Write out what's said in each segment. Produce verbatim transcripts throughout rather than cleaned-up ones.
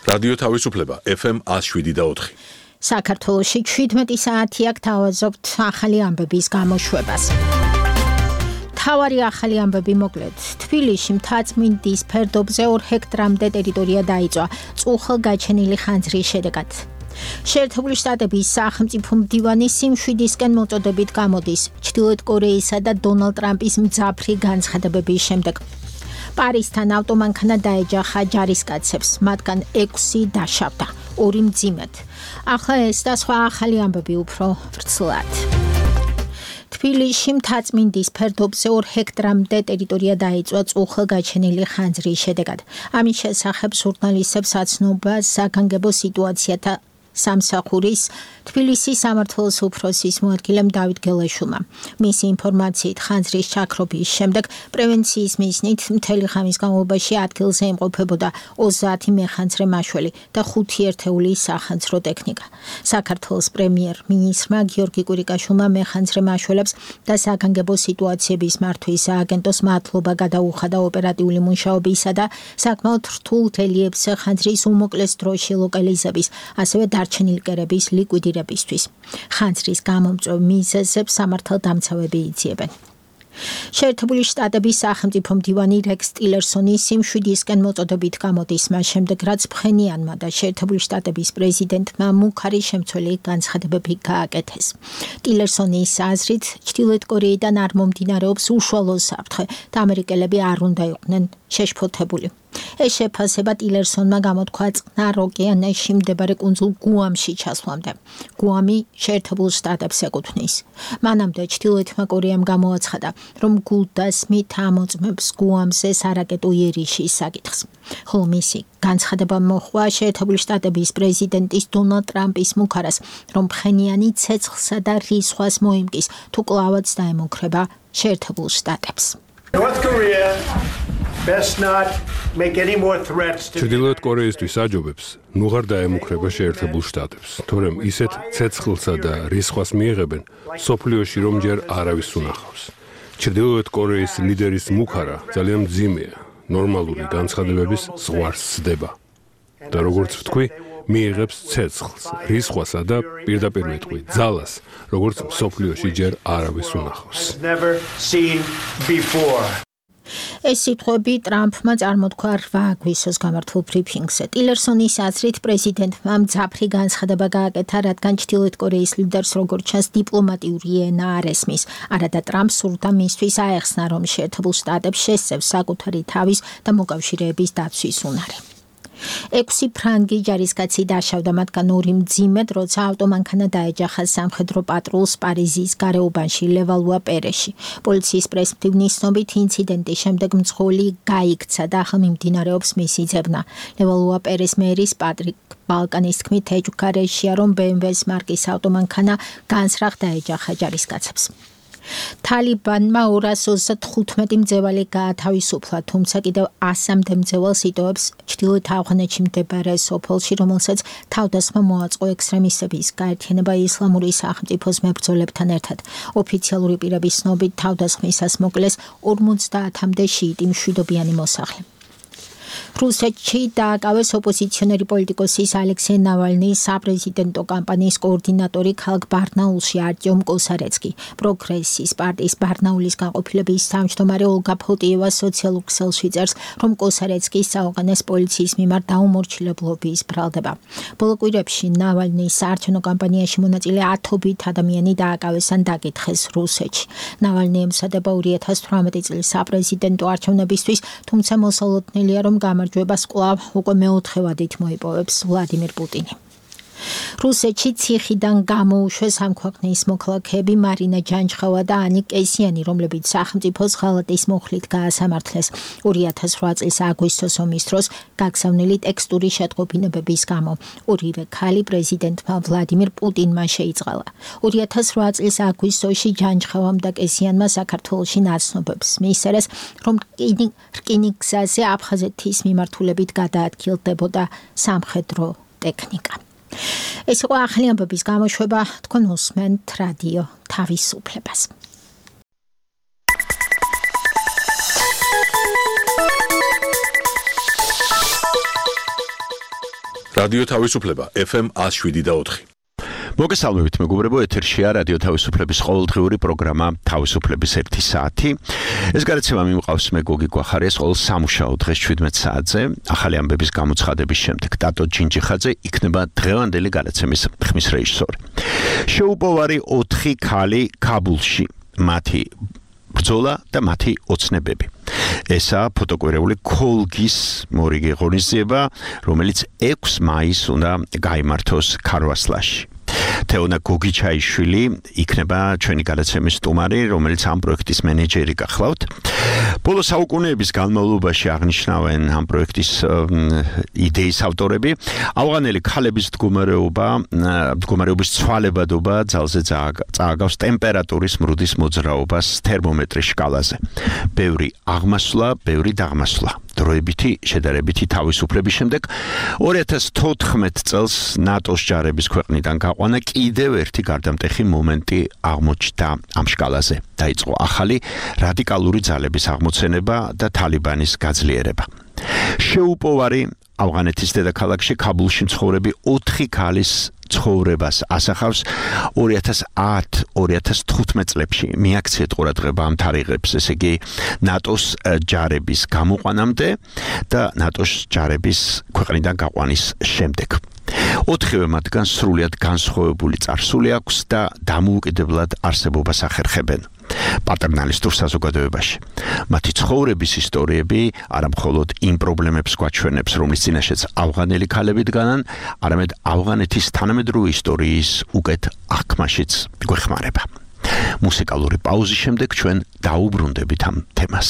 რადიო თავისუფლება ეფ ემ one oh seven და four. საქართველოში seventeen საათი აქ თავაზობთ ახალი ამბების გამოშვებას. თავარი ახალი ამბები მოკლედ. თბილისში მთაწმინდის ფერდობზე ორ ჰექტრამდე ტერიტორია დაიწვა წუხელგაჩენილი ხანძრის შედეგად. შეერთებული შტატების სახელმწიფო მდივანი სიმშვიდისკენ მოწოდებით გამოდის ჩრდილოეთ კორეისა და დონალდ ტრამპის მძაფრი განცხადებების შემდეგ. პარისთან ავტომანქანა დაეჯახა ჯარისკაცებს, მათგან ექვსი დაშავდა, ორი მძიმედ. ახლა ეს და სხვა ახალი ამბები უფრო ვრცლად. თბილისში მთაწმინდის ფერდობზე ორ ჰექტრამდე ტერიტორია დაიწვა წუხელგაჩენილი ხანძრის შედეგად. ამის შესახებ ჟურნალისტებს აცნობა საგანგებო სიტუაციათა სამსახურის თბილისის სამმართველოს უფროსის მოადგილემ დავით გელაშვილმა. მისი ინფორმაციით ხანძრის ჩაქრობის შემდეგ პრევენციის მიზნით მთელი ხამის განმავლობაში ადგილზე იმყოფებოდა ოცდაათი მეხანძრე მაშველი და ხუთი ერთეული სახანძრო ტექნიკა. საქართველოს პრემიერ-მინისტრმა გიორგი კვირიკაშვილმა მეხანძრე მაშველებს და საგანგებო სიტუაციების მართვის სააგენტოს მადლობა გადაუხადა ოპერატიული მუშაობისა და საკმაოდ რთულ რელიეფზე ხანძრის უმოკლეს დროში ლოკალიზების, ასევე დარჩენილი კერების ლიკვიდირებისთვის. ხანძრის გამომწვევ მიზეზებს სამართალდამცავები იძიებენ. შეერთებული შტატების სახელმწიფო მდივანი რექს ტილერსონი სიმშვიდისკენ მოწოდებით გამოდის მას შემდეგ, რაც ფხენიანმა და შეერთებული შტატების პრეზიდენტმა მუქარი შემცველი განცხადებები გააკეთეს. ტილერსონის აზრით, ჩრდილოეთ კორეიდან არ მომდინარეობს უშუალო საფრთხე და ამერიკელები არ უნდა იყვნენ შეშფოთებული. ეს შეფასება ტილერსონმა გამოთქვა წყნარ ოკეანეში მდებარე კუნძულ გუამში ჩასვლამდე. გუამი შეერთებულ შტატებს ეკუთვნის. მანამდე ჩრდილოეთმა კორეამ გამოაცხადა, რომ გულდას მით ამოწმებს გუამზე სარაკეტო იერიშის საკითხს. ხოლო მისი განცხადება მოჰყვა შეერთებული შტატების პრეზიდენტის დონალდ ტრამპის მუქარას, რომ ფხენიანი ცეცხლსა და რისხვას მოიმკის, თუ კლავაც დაემუქრება შეერთებულ შტატებს. North Korea best not make any more threats to ჩრდილოეთ კორეისთვის აჯობებს ნუ აღარ დაემუქრება შეერთებულ შტატებს, თორემ ისეთ ცეცხლსა და რისხვას მიიღებენ სოფლიოში, რომ ჯერ არავის უნახავს. ჩრდილოეთ კორეის ლიდერის მუქარა ძალიან მძიმეა, ნორმალური განცხადებების ზღვარს სდება. და როგორც ვთქვი, მიიღებს ცეცხლს, რისხვასა და პირდაპირ ვეთქვი, ძალას, როგორც სოფლიოში ჯერ არავის უნახავს. never seen before. ეს სიტყვები ტრამპმა წარმოთქვა რვა აგვისტოს გამართულ ბრიფინგზე. ტილერსონის აზრით პრეზიდენტმა მძაფრი განცხადება გააკეთა, რადგან ჩრდილოეთ კორეის ლიდერს როგორც ჩანს დიპლომატიური ენა არ ესმის. არადა ტრამპს სურდა მისთვის აეხსნა, რომ შეერთებულ შტატებს შესწევს საკუთარი თავის და მოკავშირეების დაცვის უნარი. ექვსი ფრანგი ჯარისკაცი დაშავდა, მათგან ორი მძიმედ, როცა ავტომანქანა დაეჯახა სამხედრო პატრულს პარიზის გარეუბანში ლევალუა პერეში. პოლიციის პრესმტივნის ცნობით ინციდენტის შემდეგ მძღოლი გაიქცა და ახლა მიმდინარეობს მისი ძებნა. ლევალუა პერეს მერის პატრიკ ბალკანის თქმით, ეჯუქარეშია, რომ ბე ემ ვეს მარკის ავტომანქანა განსრახ დაეჯახა ჯარისკაცებს. თალიბანმა ორას ოცდათხუთმეტი მძევალი გაათავისუფლა, თუმცა კიდევ ასამდე მძევალს იტოვებს ჩრდილოეთ ავღანეთში მდებარე სოფელში, რომელსაც თავდასხმა მოაწყო ექსტრემისტების გაერთიანება ისლამური სახელმწიფოს მებრძოლებთან ერთად. ოფიციალური პირების ცნობით თავდასხმისას მოკლეს ორმოცდაათამდე შიიტი მშვიდობიანი მოსახლე. რუსეთში დააკავეს ოპოზიციონერი პოლიტიკოსის ალექსეი ნავალნის საპრეზიდენტო კამპანიის კოორდინატორი ქალაქ ბარნაულში არტიომ კოსარეცკი. პროგრესის პარტიის ბარნაულის განყოფილების თავმჯდომარე ოლგა ფოტიევა სოციალურ ქსელში წერს, რომ კოსარეცკის წაუყენეს პოლიციის მიმართ დაუმორჩილებლობის ბრალდება. ბოლო კვირებში ნავალნის საარჩევნო კამპანიაში მონაწილე ათობით ადამიანი დააკავეს ან დაკითხეს რუსეთში. ნავალნი ემსადება ორი ათას თვრამეტი წლის საპრეზიდენტო არჩევნებისთვის, თუმცა მოსალოდნელია, რომ გამარჯვებას კვლავ უკვე მეოთხე ვადით მოიპოვებს ვლადიმირ პუტინი. რუსეთში ციხიდან გამოუშვეს ამ ქვეყნის მოქალაქეები მარინა ჯანჯხევა და ანი კესიანი, რომლებიც სახელმწიფოს ღალატის მუხლით გაასამართლეს ორი ათას რვა წლის აგვისტოს ომის დროს გაგზავნილი ტექსტური შეტყობინებების გამო. ორივე ქალი პრეზიდენტმა ვლადიმირ პუტინმა შეიწყალა. ორი ათას რვა წლის აგვისტოში ჯანჯხევამ და კესიანმა საქართველოში ნაცნობებს მიისცეს, რომ რკინიგზაზე აფხაზეთის მიმართულებით გადაადგილდებოდა სამხედრო ტექნიკა. ეს იყო ახალი ამბების გამოშვება, თქვენ უსმენთ რადიო თავისუფლებას. რადიო თავისუფლება F M one oh seven point four. მოგესალმებით მეგობრებო, ეთერშია რადიო თავისუფლების ყოველდღიური პროგრამა თავისუფლების ერთი საათი. ეს გარეთება მიმყავს მე გოგი გვახარიას ყოველ სამუშაო დღეს seventeen საათზე. ახალი ამბების გამოცხადების შემდეგ ტატო ჯინჯიხაძე იქნება დღევანდელი გადაცემის ხმის რეჟისორი. შეუპოვარი ოთხი ქალი ქაბულში, მათი ბრძოლა და მათი ოცნებები. ესა ფოტოკვირეული ქოლგის მორიგი ღონისძიება, რომელიც ექვსი მაისს უნდა გაიმართოს ქარვასლაში. თეონა გოგიჩაიშვილი იქნება ჩვენი გადაცემის სტუმარი, რომელიც ამ პროექტის მენეჯერი გახლავთ. ბოლო საუკუნეების განმავლობაში აღნიშნავენ ამ პროექტის იდეის ავტორები. ავღანელი ქალების მდგომარეობა, მდგომარეობის ცვალებადობა ძალზე წააგავს ტემპერატურის მრუდის მოძრაობას თერმომეტრის შკალაზე. ბევრი აღმასვლა, ბევრი დაღმასვლა. დროებითი შედარებითი თავისუფლების შემდეგ ორი ათას თოთხმეტ წელს ნატოს ჯარების ქვეყნიდან გაყვანა კიდევ ერთი გარდამტეხი მომენტი აღმოჩნდა ამ შკალაზე. დაიწყო ახალი რადიკალური ძალების აღმოცენება და თალიბანის გაძლიერება. შეუპოვარი ავღანეთის დედაქალაქში ქაბულში მცხოვრები ოთხი ქალის ცხოვრებას ასახავს ორი ათას ათი ორი ათას თხუთმეტ წლებში მიაქციეთ ყურადღება ამ თარიღებს, ესე იგი ნატოს ჯარების გამოყვანამდე და ნატოს ჯარების ქვეყნიდან გაყვანის შემდეგ. ოთხივე მათგან სრულიად განსხვავებული წარსული აქვს და დამოუკიდებლად არსებობას ახერხებენ პატერნალისტურ საზოგადოებაში. მათი ცხოვრების ისტორიები არა მხოლოდ იმ პრობლემებს გვაჩვენებს, რომლის წინაშეც ავღანელი ქალები დგანან, არამედ ავღანეთის თანამედროვე ისტორიის უკეთ აღქმაშიც გვეხმარება. მუსიკალური პაუზის შემდეგ ჩვენ დაუბრუნდებით ამ თემას.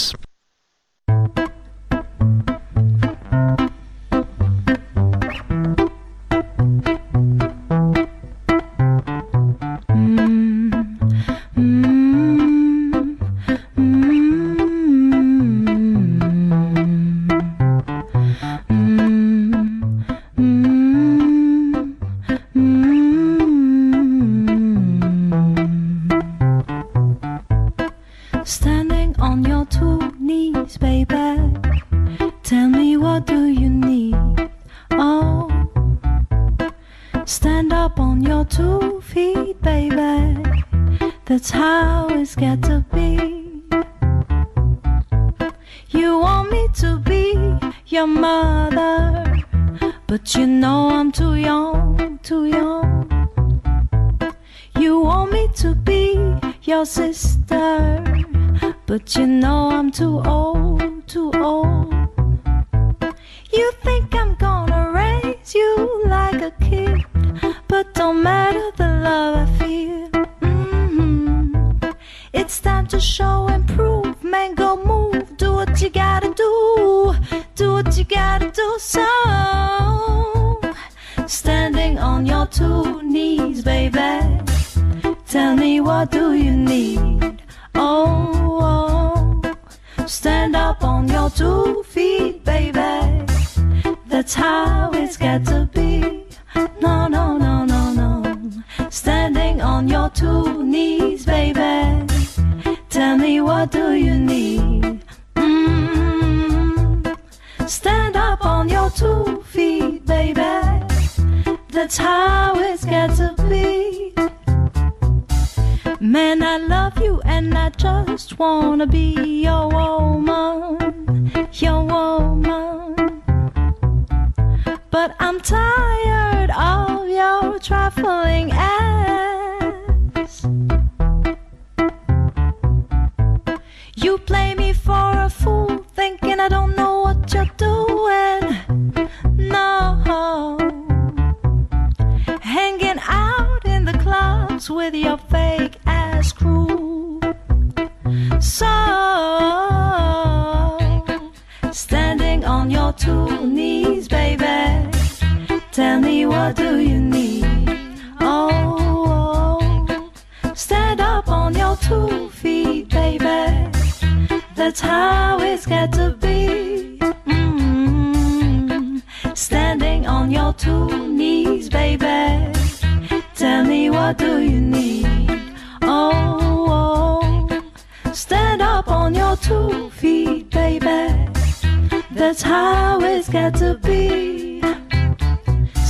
That's how it's got to be.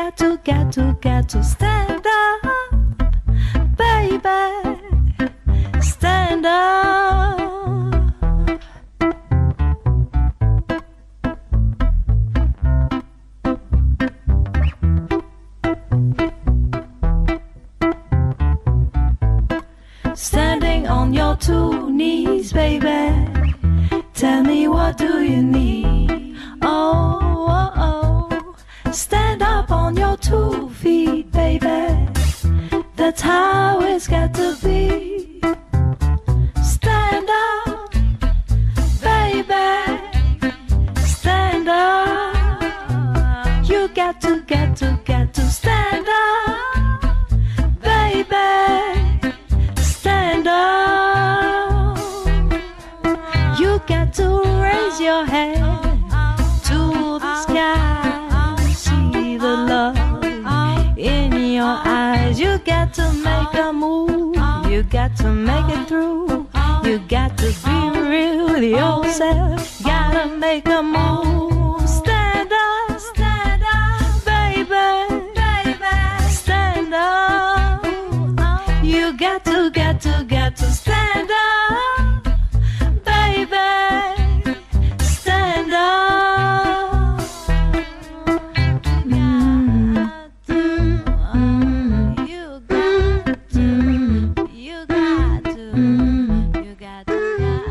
got to, got to, got to stand up, baby. Stand up. Standing on your two knees, baby. Tell me, what do you need? Oh, oh, oh. Stand up on your two feet, baby. That's how it's got to be. Stand up, baby. Stand up. You got to, got to, got to stand up, baby. Stand up. You got to raise your head to the sky. See the love in your eyes. You got to make a move. You got to make it through. You got to be real with yourself. Gotta make a move. Stand up, stand up, baby, baby. Stand up. You got to, got to, got to stand up, baby. Stand up. Mm, mm, mm. You got to, you got to, you got to,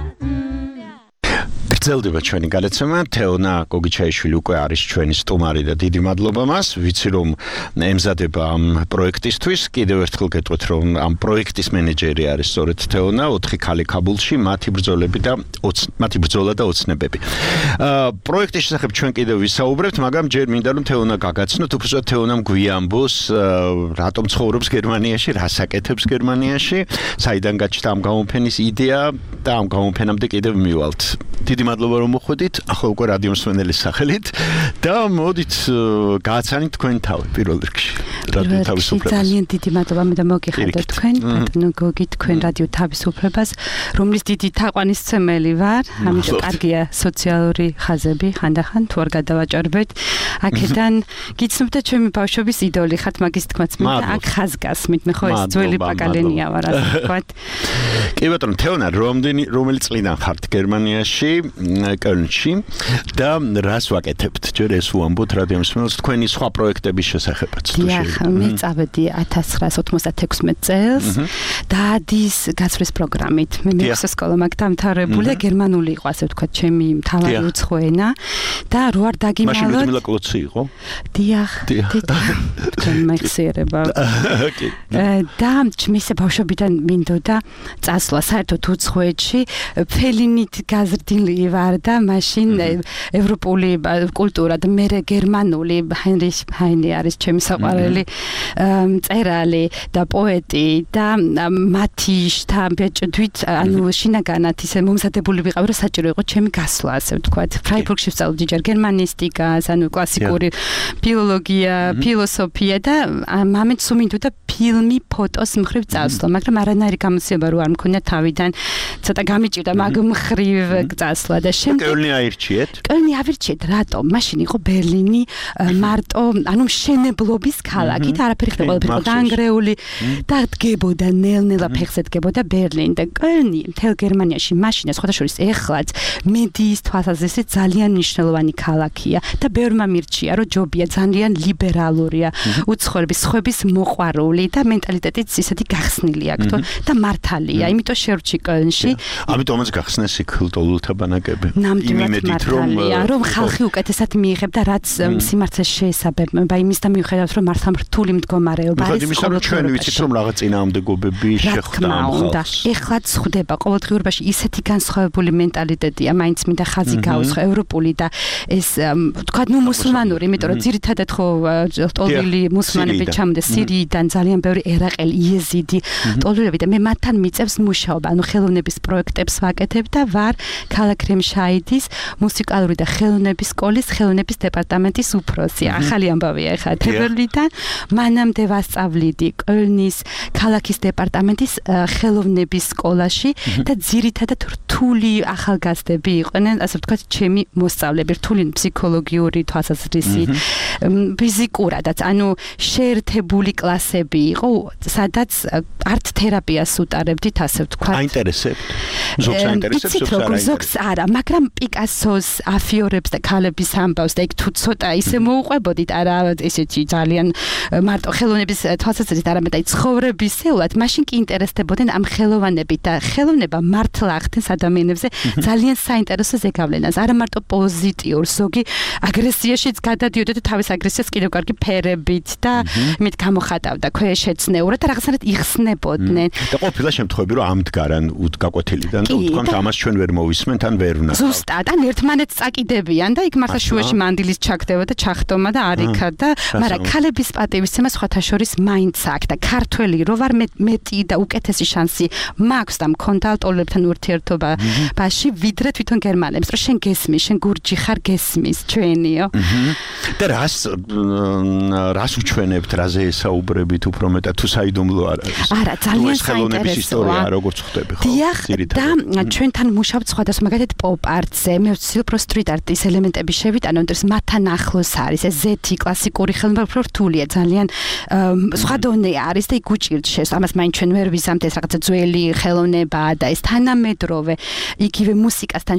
გრძელდება ჩვენი გადაცემა. თეონა გოგიჩაიშვილი უკვე არის ჩვენი სტუმარი და დიდი მადლობა მას. ვიცი რომ ემზადება ამ პროექტისთვის. კიდევ ერთხელ გეტყვით რომ ამ პროექტის მენეჯერი არის სწორედ თეონა, ოთხი ქალი ქაბულში, მათი ბრძოლები და მათი ბრძოლა და ოცნებები. აა პროექტის შესახებ ჩვენ კიდევ ვისაუბრებთ, მაგრამ ჯერ მინდა რომ თეონა გაგაცნოთ, უბრალოდ თეონამ გვიამბოს რატომ ცხოვრობს გერმანიაში, რას აკეთებს გერმანიაში, საიდან გაჩნდა ამ გამოფენის იდეა და ამ გამოფენამდე კიდევ მივალთ. დიდი მადლობა რომ მოხვედით, ახლა უკვე რადიო მსმენელის სახელით და მოდით გააცანით თქვენ თავი პირველ რიგში. რადიო თავისუფლებას. ძალიან დიდი მადლობა მე და მოგიხადოთ თქვენ, ბატონო გოგი, თქვენ რადიო თავისუფლებას, რომლის დიდი თაყვანისმცემელი ვარ. ამიტომ კარგია სოციალური ხაზები, ხანდახან თუ არ გადავაჭარბეთ. აქედან გიცნობთ ჩემი ბავშვობის იდოლი ხართ მაგის თქმაც მე და აქ ხაზგასმით, მე ხო ეს ძველი პაკალენია ვარ, ასე ვთქვათ. კი ბატონო, თეონა, რომდენი რომელი წლიდან ხართ გერმანიაში? კელნში და რას ვაკეთებთ? ჯერ ეს უამბოთ რადიო მსმენელს თქვენი სხვა პროექტების შესახებაც. დიახ, მე წავედი ათას ცხრაას ოცდაათექვსმეტ წელს დადის გაცვლის პროგრამით. მე მეექვსე სკოლა მაგ დამთავრებული, გერმანული იყო ასე ვთქვათ, ჩემი მთავარი უცხო ენა და რო არ დაგიმალოთ. მაშინ ლუდმილა კლოცი იყო? დიახ, თქვენ მეხსიერება. და ჩემს ბავშვობიდან მინდოდა წასვლა საერთოდ უცხოეთში, ფელინით გაზრდილი ვარ და მაშინ ევროპული კულტურა და მე გერმანული ჰაინრიხ ჰაინე არის ჩემი საყვარელი მწერალი და პოეტი და მათი შთაბეჭდვით ანუ შინაგანად ისე მომზადებული ვიყავი რომ საჭირო იყო ჩემი გასვლა ასე ვთქვათ ფრაიბურგში ვსწავლობდი ჯერ გერმანისტიკას ანუ კლასიკური ფილოლოგია ფილოსოფია და მამეთ სულ მინდოდა ფილმი ფოტოს მხრივ წასვლა მაგრამ არანაირი გამოცდილება რო არ მქონია თავიდან ცოტა გამიჭირდა მაგ მხრივ წასვლა და შემდეგ კელნი აირჩიეთ? კელნი ავირჩიეთ, რატომ? მაშინ იყო ბერლინი მარტო, ანუ მშენებლობის ქალაქი და არაფერი ხდება, ყველაფერი იყო დაანგრეული და დგებოდა ნელ-ნელა ფეხზე დგებოდა ბერლინი და კელნი მთელ გერმანიაში მაშინ სხვადასხვა ეხლაც მედიის თვალსაზრისით ძალიან მნიშვნელოვანი ქალაქია და ბევრმა მირჩია, რომ ჯობია ძალიან ლიბერალურია, უცხოების სხვების მოყვარული და მენტალიტეტიც ისეთი გახსნილი აქვს და მართალია, იმიტომ შევრჩი კელნში. ამიტომაც გახსნეს იქ ლტოლულთა ბანაკები. ნამდვილად მართალია, რომ ხალხი უკეთესად მიიღებდა რაც სიმართლეს შეესაბამება, იმის და მიუხედავად რომ მართლა რთული მდგომარეობა არის. იმის რომ ჩვენ ვიცით რომ რაღაც წინააღმდეგობები შეხვდა ამ ხალხს. ეხლაც ხდება ყოველდღიურობაში ისეთი განსხვავებული მენტალიტეტია, მაინც მინდა ხაზი გაუსხო ევროპული და ეს თქვა ნუ მუსულმანური, იმიტომ რომ ძირითადად ხო ტოლილი მუსულმანები ჩამოდის სირიიდან ძალიან ძალიან ბევრი ერაყელი, იეზიდი ტოლურები და მე მათთან მიწევს მუშაობა, ანუ ხელოვნების პროექტებს ვაკეთებ და ვარ ქალაქ რემშაიდის მუსიკალური და ხელოვნების სკოლის ხელოვნების დეპარტამენტის უფროსი. ახალი ამბავია ეხლა თებერვლიდან. მანამდე ვასწავლიდი კოლნის ქალაქის დეპარტამენტის ხელოვნების სკოლაში და ძირითადად რთული ახალგაზრდები იყვნენ, ასე ვთქვათ, ჩემი მოსწავლეები, რთული ფსიქოლოგიური თვალსაზრისით, ფიზიკურადაც, ანუ შეერთებული კლასები იყო, სადაც არტ თერაპიას უტარებდით, ასე ვთქვათ. აინტერესებთ. ზოგს აინტერესებს, ზოგს არ აინტერესებს. ზოგს არა, მაგრამ პიკასოს აფიორებს და ქალების ამბავს და იქ თუ ცოტა ისე მოუყვებოდით, არა ესეთი ძალიან მარტო ხელოვნების თვალსაზრისით, არამედ აი ცხოვრებისეულად, მაშინ კი ინტერესდებოდნენ ამ ხელოვანებით და ხელოვნება მართლა ახდენს ადამიანებზე ძალიან საინტერესო ზეგავლენას. არა მარტო პოზიტიურ, ზოგი აგრესიაშიც გადადიოდა და თავის აგრესიას კიდევ კარგი ფერებით და იმით გამოხატავდა ქვეშეცნეურად და რაღაცნაირად იხსნებოდნენ. და ყოფილა შემთხვევები, რომ ამდგარან უთგაკვეთილიდან და უთქვამთ, ამას ჩვენ ვერ მოვისმენთ, ან ვერ ვნახავთ. ზუსტად, ან ერთმანეთს წაკიდებიან და იქ მართლა შუაში მანდილის ჩაგდება და ჩახტომა და არიქა და მაგრამ ქალების პატივისცემა სხვათა შორის მაინც აქვს და ქართველი რო ვარ მეტი და უკეთესი შანსი მაქვს და მქონდა ტოლერებთან ურთიერთობაში ვიდრე თვითონ გერმანებს, რომ შენ გესმის, შენ გურჯი ხარ გესმის, ჩვენიო. და რას რას უჩვენებთ, რაზე ესაუბრებით უფრო მეტად თუ საიდუმლო არ არის? არა, ძალიან ხელოვნების ისტორია როგორც ხდები ხო? დიახ, და ჩვენთან მუშაობთ სხვადასხვა მაგალითად პოპ არტზე, მე ვცდილობ რო სტრიტ არტის ელემენტები შევიტანო, ეს მათთან ახლოს არის, ეს ზეთი კლასიკური ხელოვნება უფრო რთულია, ძალიან სხვა დონე არის და იქ უჭირდ ამას მაინც ჩვენ ვერ ვიზამთ ეს რაღაცა ძველი ხელოვნება და ეს თანამედროვე იგივე მუსიკასთან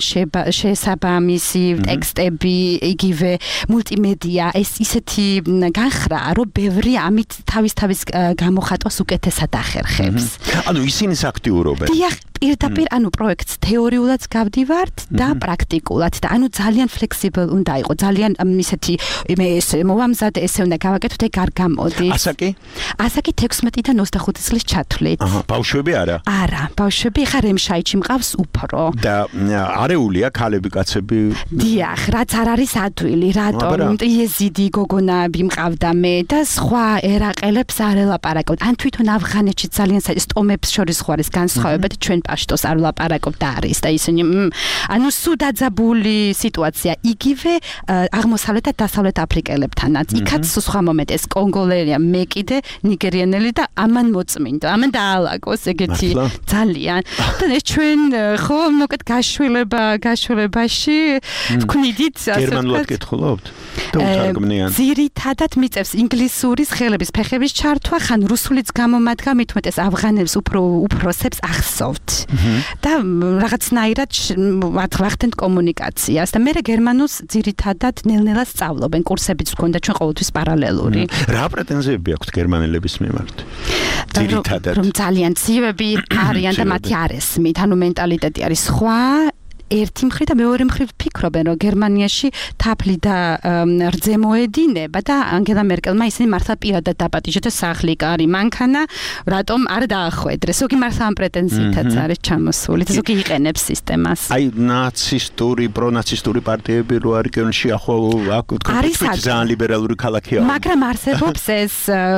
შესაბამისი ტექსტები, იგივე მულტიმედია, ეს ისეთი განხრა, რომ ბევრი ამით თავის-თავის გამოხატვას უკეთესად ახერხებს. ანუ ისინიც აქტიურობენ. დიახ, პირდაპირ ანუ პროექტს თეორიულად გავდივართ და პრაქტიკულად და ანუ ძალიან flexible უნდა იყო, ძალიან ისეთი მე ეს მოვამზადე, ესე უნდა გავაკეთოთ, ეგ არ გამოდის. ასაკი? ასაკი თექვსმეტიდან ოცდახუთი წლის ჩათვლით. აჰა, ბავშვები არა? არა, ბავშვები ხა რემშაიჩი მყავს უფრო. და არეულია ქალები, კაცები? დიახ, რაც არ არის ადვილი, რატომ იეზიდი გოგონები მყავდა მე და სხვა ერაყელებს არ ელაპარაკობ. ან თვითონ ავღანეთში ძალიან სტომებს შორის ხო არის განსხვავება და ჩვენ პაშტოს არ ვლაპარაკობ და არის და ისინი ანუ სუდაძაბული სიტუაცია იგივე აღმოსავლეთ და დასავლეთ აფრიკელებთანაც. იქაც სხვა მომენტი, ეს კონგოლელია, მე კიდე ნიგერიანელი და ამან მოწმინდა, ამან დაალაგოს ეგეთი ძალიან. და ეს ჩვენ ხო მოკეთ გაშვილება, გაშვილებაში ვქნიდით ასე გერმანულად კითხულობთ? და უთარგმნიან. ძირითადად მიწევს ინგლისურის ხელების ფეხების ჩართვა, ხან რუსულიც გამომადგა, მithumetes ავღანელს უფრო უფროსებს ახსოვთ. და რაღაცნაირად ვახდენთ კომუნიკაციას და მე გერმანულს ძირითადად ნელ-ნელა სწავლობენ, კურსებიც გქონდა ჩვენ ყოველთვის პარალელური. რა პრეტენზიები აქვთ გერმანელების მიმართ? ძირითადად რომ ძალიან ცივები არიან და მათი არ ესმით, ანუ მენტალიტეტი არის სხვა. ერთი მხრივ და მეორე მხრივ ფიქრობენ, რომ გერმანიაში თაფლი და რძე მოედინება და ანგელა მერკელმა ისინი მართლა პირადად დაპატიჟა და სახლი კარი მანქანა, რატომ არ დაახვედრეს? ზოგი მართლა ამ პრეტენზიითაც არის ჩამოსული და ზოგი იყენებს სისტემას. აი ნაცისტური, პრონაცისტური პარტიები რო არის კელნში, ახლა აქ თქვენ ძალიან ლიბერალური ქალაქია. მაგრამ არსებობს ეს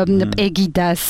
პეგიდას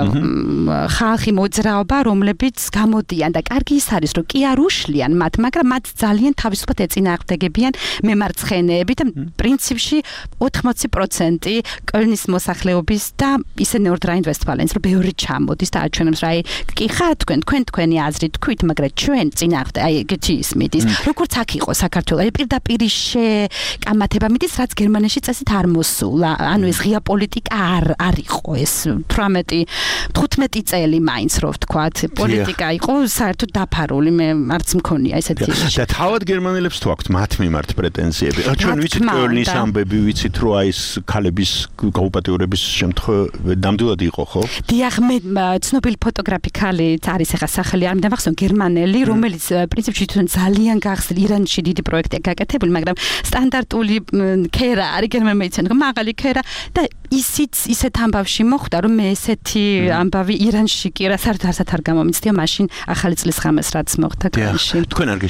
ხალხი მოძრაობა, რომლებიც გამოდიან და კარგი ის არის, რომ კი არ უშლიან მათ, მაგრამ მათ ძალიან თავისუფლად ეწინააღმდეგებიან მემარცხენეები და პრინციპში ოთხმოცი პროცენტი კოლნის მოსახლეობის და ისე ნორდრაინ-ვესტფალენს რომ ბევრი ჩამოდის და აჩვენებს რა აი კი ხარ თქვენ თქვენ თქვენი აზრით თქვით მაგრამ ჩვენ წინააღმდეგ აი ეგეთი ისმით ის როგორც აქ იყო საქართველოს აი პირდაპირ შეკამათება მიდის რაც გერმანიაში წესით არ მოსულა ანუ ეს ღია პოლიტიკა არ არ იყო ეს თვრამეტი თხუთმეტი წელი მაინც რო ვთქვათ პოლიტიკა იყო საერთოდ დაფარული მე არც მქონია ესეთი და თავად გერმანელებს თუ აქვთ მათ მიმართ პრეტენზიები? ჩვენ ვიცით კოლნის ამბები, ვიცით რომ აი ეს ქალების გაუპატიურების შემთხვევა ნამდვილად იყო, ხო? დიახ, მე ცნობილი ფოტოგრაფი ქალი არის ახლა სახელი არ მიდამახსოვს გერმანელი, რომელიც პრინციპში თვითონ ძალიან გახსნილ ირანში დიდი პროექტია გაკეთებული, მაგრამ სტანდარტული ქერა არის გერმანელი მეცენ, მაღალი ქერა და ისიც ისეთ ამბავში მოხვდა, რომ მე ესეთი ამბავი ირანში კი რა საერთოდ არ გამომიცდია, მაშინ ახალი წლის ღამეს რაც მოხდა კოლნში. თქვენ არ გეშინიათ?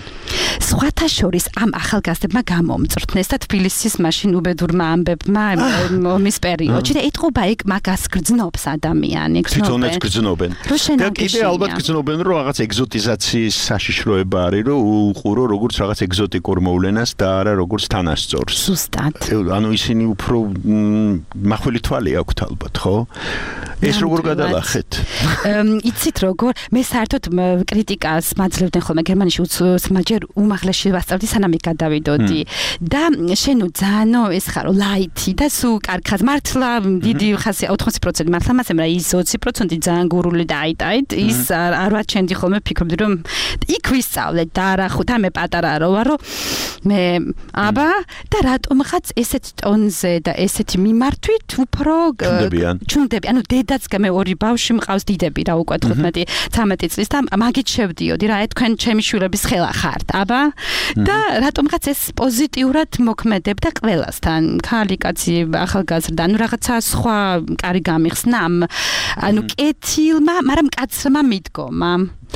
სხვათა შორის ამ ახალგაზრდებმა გამომწრთნეს და თბილისის მაშინ უბედურმა ამბებმა ომის პერიოდში და ეთყობა ეგ მაგას გრძნობს ადამიანი, გრძნობენ. თვითონაც გრძნობენ. და კიდე ალბათ გრძნობენ, რომ რაღაც ეგზოტიზაციის საშიშროება არის, რომ უყურო როგორც რაღაც ეგზოტიკურ მოვლენას და არა როგორც თანასწორს. ზუსტად. ანუ ისინი უფრო მახვილი თვალი აქვთ ალბათ, ხო? ეს როგორ გადალახეთ? იცით როგორ მე საერთოდ კრიტიკას მაძლევდნენ ხოლმე გერმანიაში უცმაჯერ უმაღლესში ვასწავლდი სანამ იქ გადავიდოდი და შენო ძაანო ეს ხარო ლაითი და სულ კარგად მართლა დიდი ხასი ოთხმოცი პროცენტი მართლა მასემ რა ის ოცი პროცენტი ძალიან გურული და აიტაით ის არ ვაჩენდი ხოლმე ფიქრობდი რომ იქ ვისწავლე და არა ხო და მე პატარა რო ვარო მე აბა და რატომღაც ესეთ ტონზე და ესეთი მიმართვით უფრო ჩუნდები ანუ დედაც მე ორი ბავშვი მყავს დიდები რა უკვე თხუთმეტი ცამეტი წლის და მაგით შევდიოდი რა თქვენ ჩემი შვილების ხელა ხართ აბა და რატომღაც ეს პოზიტიურად მოქმედებდა ყველასთან ქალი კაცი ახალგაზრდა ანუ რაღაცა სხვა კარი გამიხსნა ანუ კეთილმა მაგრამ კაცმა მიდგომა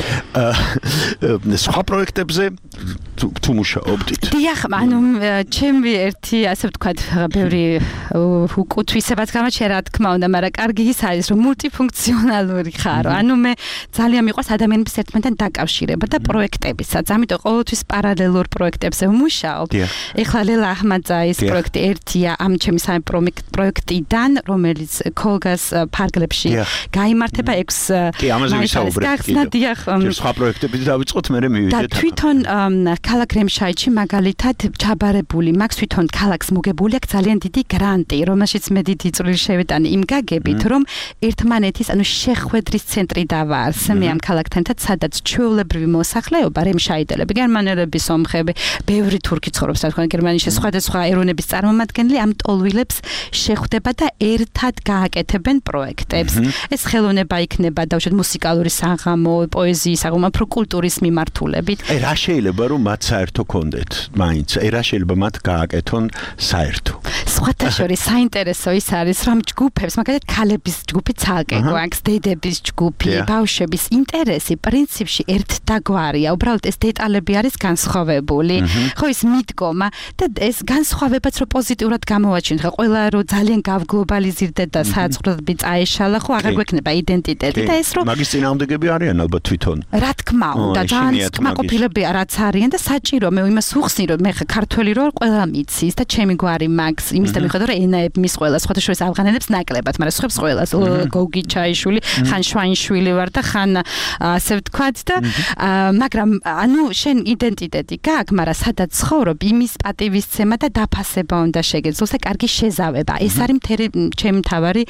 სხვა პროექტებზე თუ მუშაობდით? დიახ, ანუ ჩემი ერთი ასე ვთქვათ, ბევრი უკუთვისებაც გამოჩნდა, რა თქმა უნდა, მაგრამ კარგი ის არის, რომ მულტიფუნქციონალური ხარო. ანუ მე ძალიან მიყვარს ადამიანების ერთმანეთთან დაკავშირება და პროექტებისაც. ამიტომ ყოველთვის პარალელურ პროექტებზე ვმუშაობ. ეხლა ლელა აჰმაძაის პროექტი ერთია ამ ჩემი სამი პროექტიდან, რომელიც ქოლგას ფარგლებში გაიმართება ექვსი კი, ამაზე ვისაუბრეთ. დიახ, სხვა პროექტებით დავიწყოთ, მე მივიდეთ. და თვითონ ქალაქ რემშაიჩი მაგალითად ჩაბარებული მაქვს თვითონ ქალაქს მოგებული აქვს ძალიან დიდი გრანტი, რომელშიც მე დიდი წვლილი შევეტანე იმ გაგებით, რომ ერთმანეთის, ანუ შეხვედრის ცენტრი დავაარსე მე ამ ქალაქთან, სადაც ჩვეულებრივი მოსახლეობა, რემშაიდელები, გერმანელები, სომხები, ბევრი თურქი ცხოვრობს, რა თქმა უნდა, გერმანიაში სხვადასხვა ეროვნების წარმომადგენლები ამ ტოლვილებს შეხვდება და ერთად გააკეთებენ პროექტებს. ეს ხელოვნება იქნება დავუშვათ მუსიკალური საღამო, პოეზიის, უფრო კულტურის მიმართულებით. აი რა შეიძლება რომ მათ საერთო კონდეთ მაინც აი რა შეიძლება მათ გააკეთონ საერთო სხვათა შორის საინტერესო ის არის რომ ჯგუფებს მაგალითად ქალების ჯგუფი ცალკე გვაქვს დედების ჯგუფი ბავშვების ინტერესი პრინციპში ერთდაგვარია უბრალოდ ეს დეტალები არის განსხვავებული ხო ის მიდგომა და ეს განსხვავებაც რომ პოზიტიურად გამოვაჩინოთ ხო ყველა რომ ძალიან გავგლობალიზირდეთ და საწყრობი წაეშალა ხო აღარ გვექნება იდენტიტეტი და ეს რომ მაგის წინააღმდეგები არიან ალბათ თვითონ რა თქმა უნდა ძალიან კმაყოფილები რაც არიან და საჭირო მე იმას უხსნი რომ მე ხა ქართველი რო ყველა მიცის და ჩემი გვარი მაგს იმის და მიხედავ რომ ენაები მის ყველა სხვათა შორის ავღანელებს ნაკლებად მაგრამ სხვებს ყველას გოგი ჩაიშვილი ხან შვაინშვილი ვარ და ხან ასე ვთქვათ და მაგრამ ანუ შენ იდენტიტეტი გაქვს მაგრამ სადაც ცხოვრობ იმის პატივისცემა და დაფასება უნდა შეგეძლოს და კარგი შეზავება ეს არის მთელი ჩემი მთავარი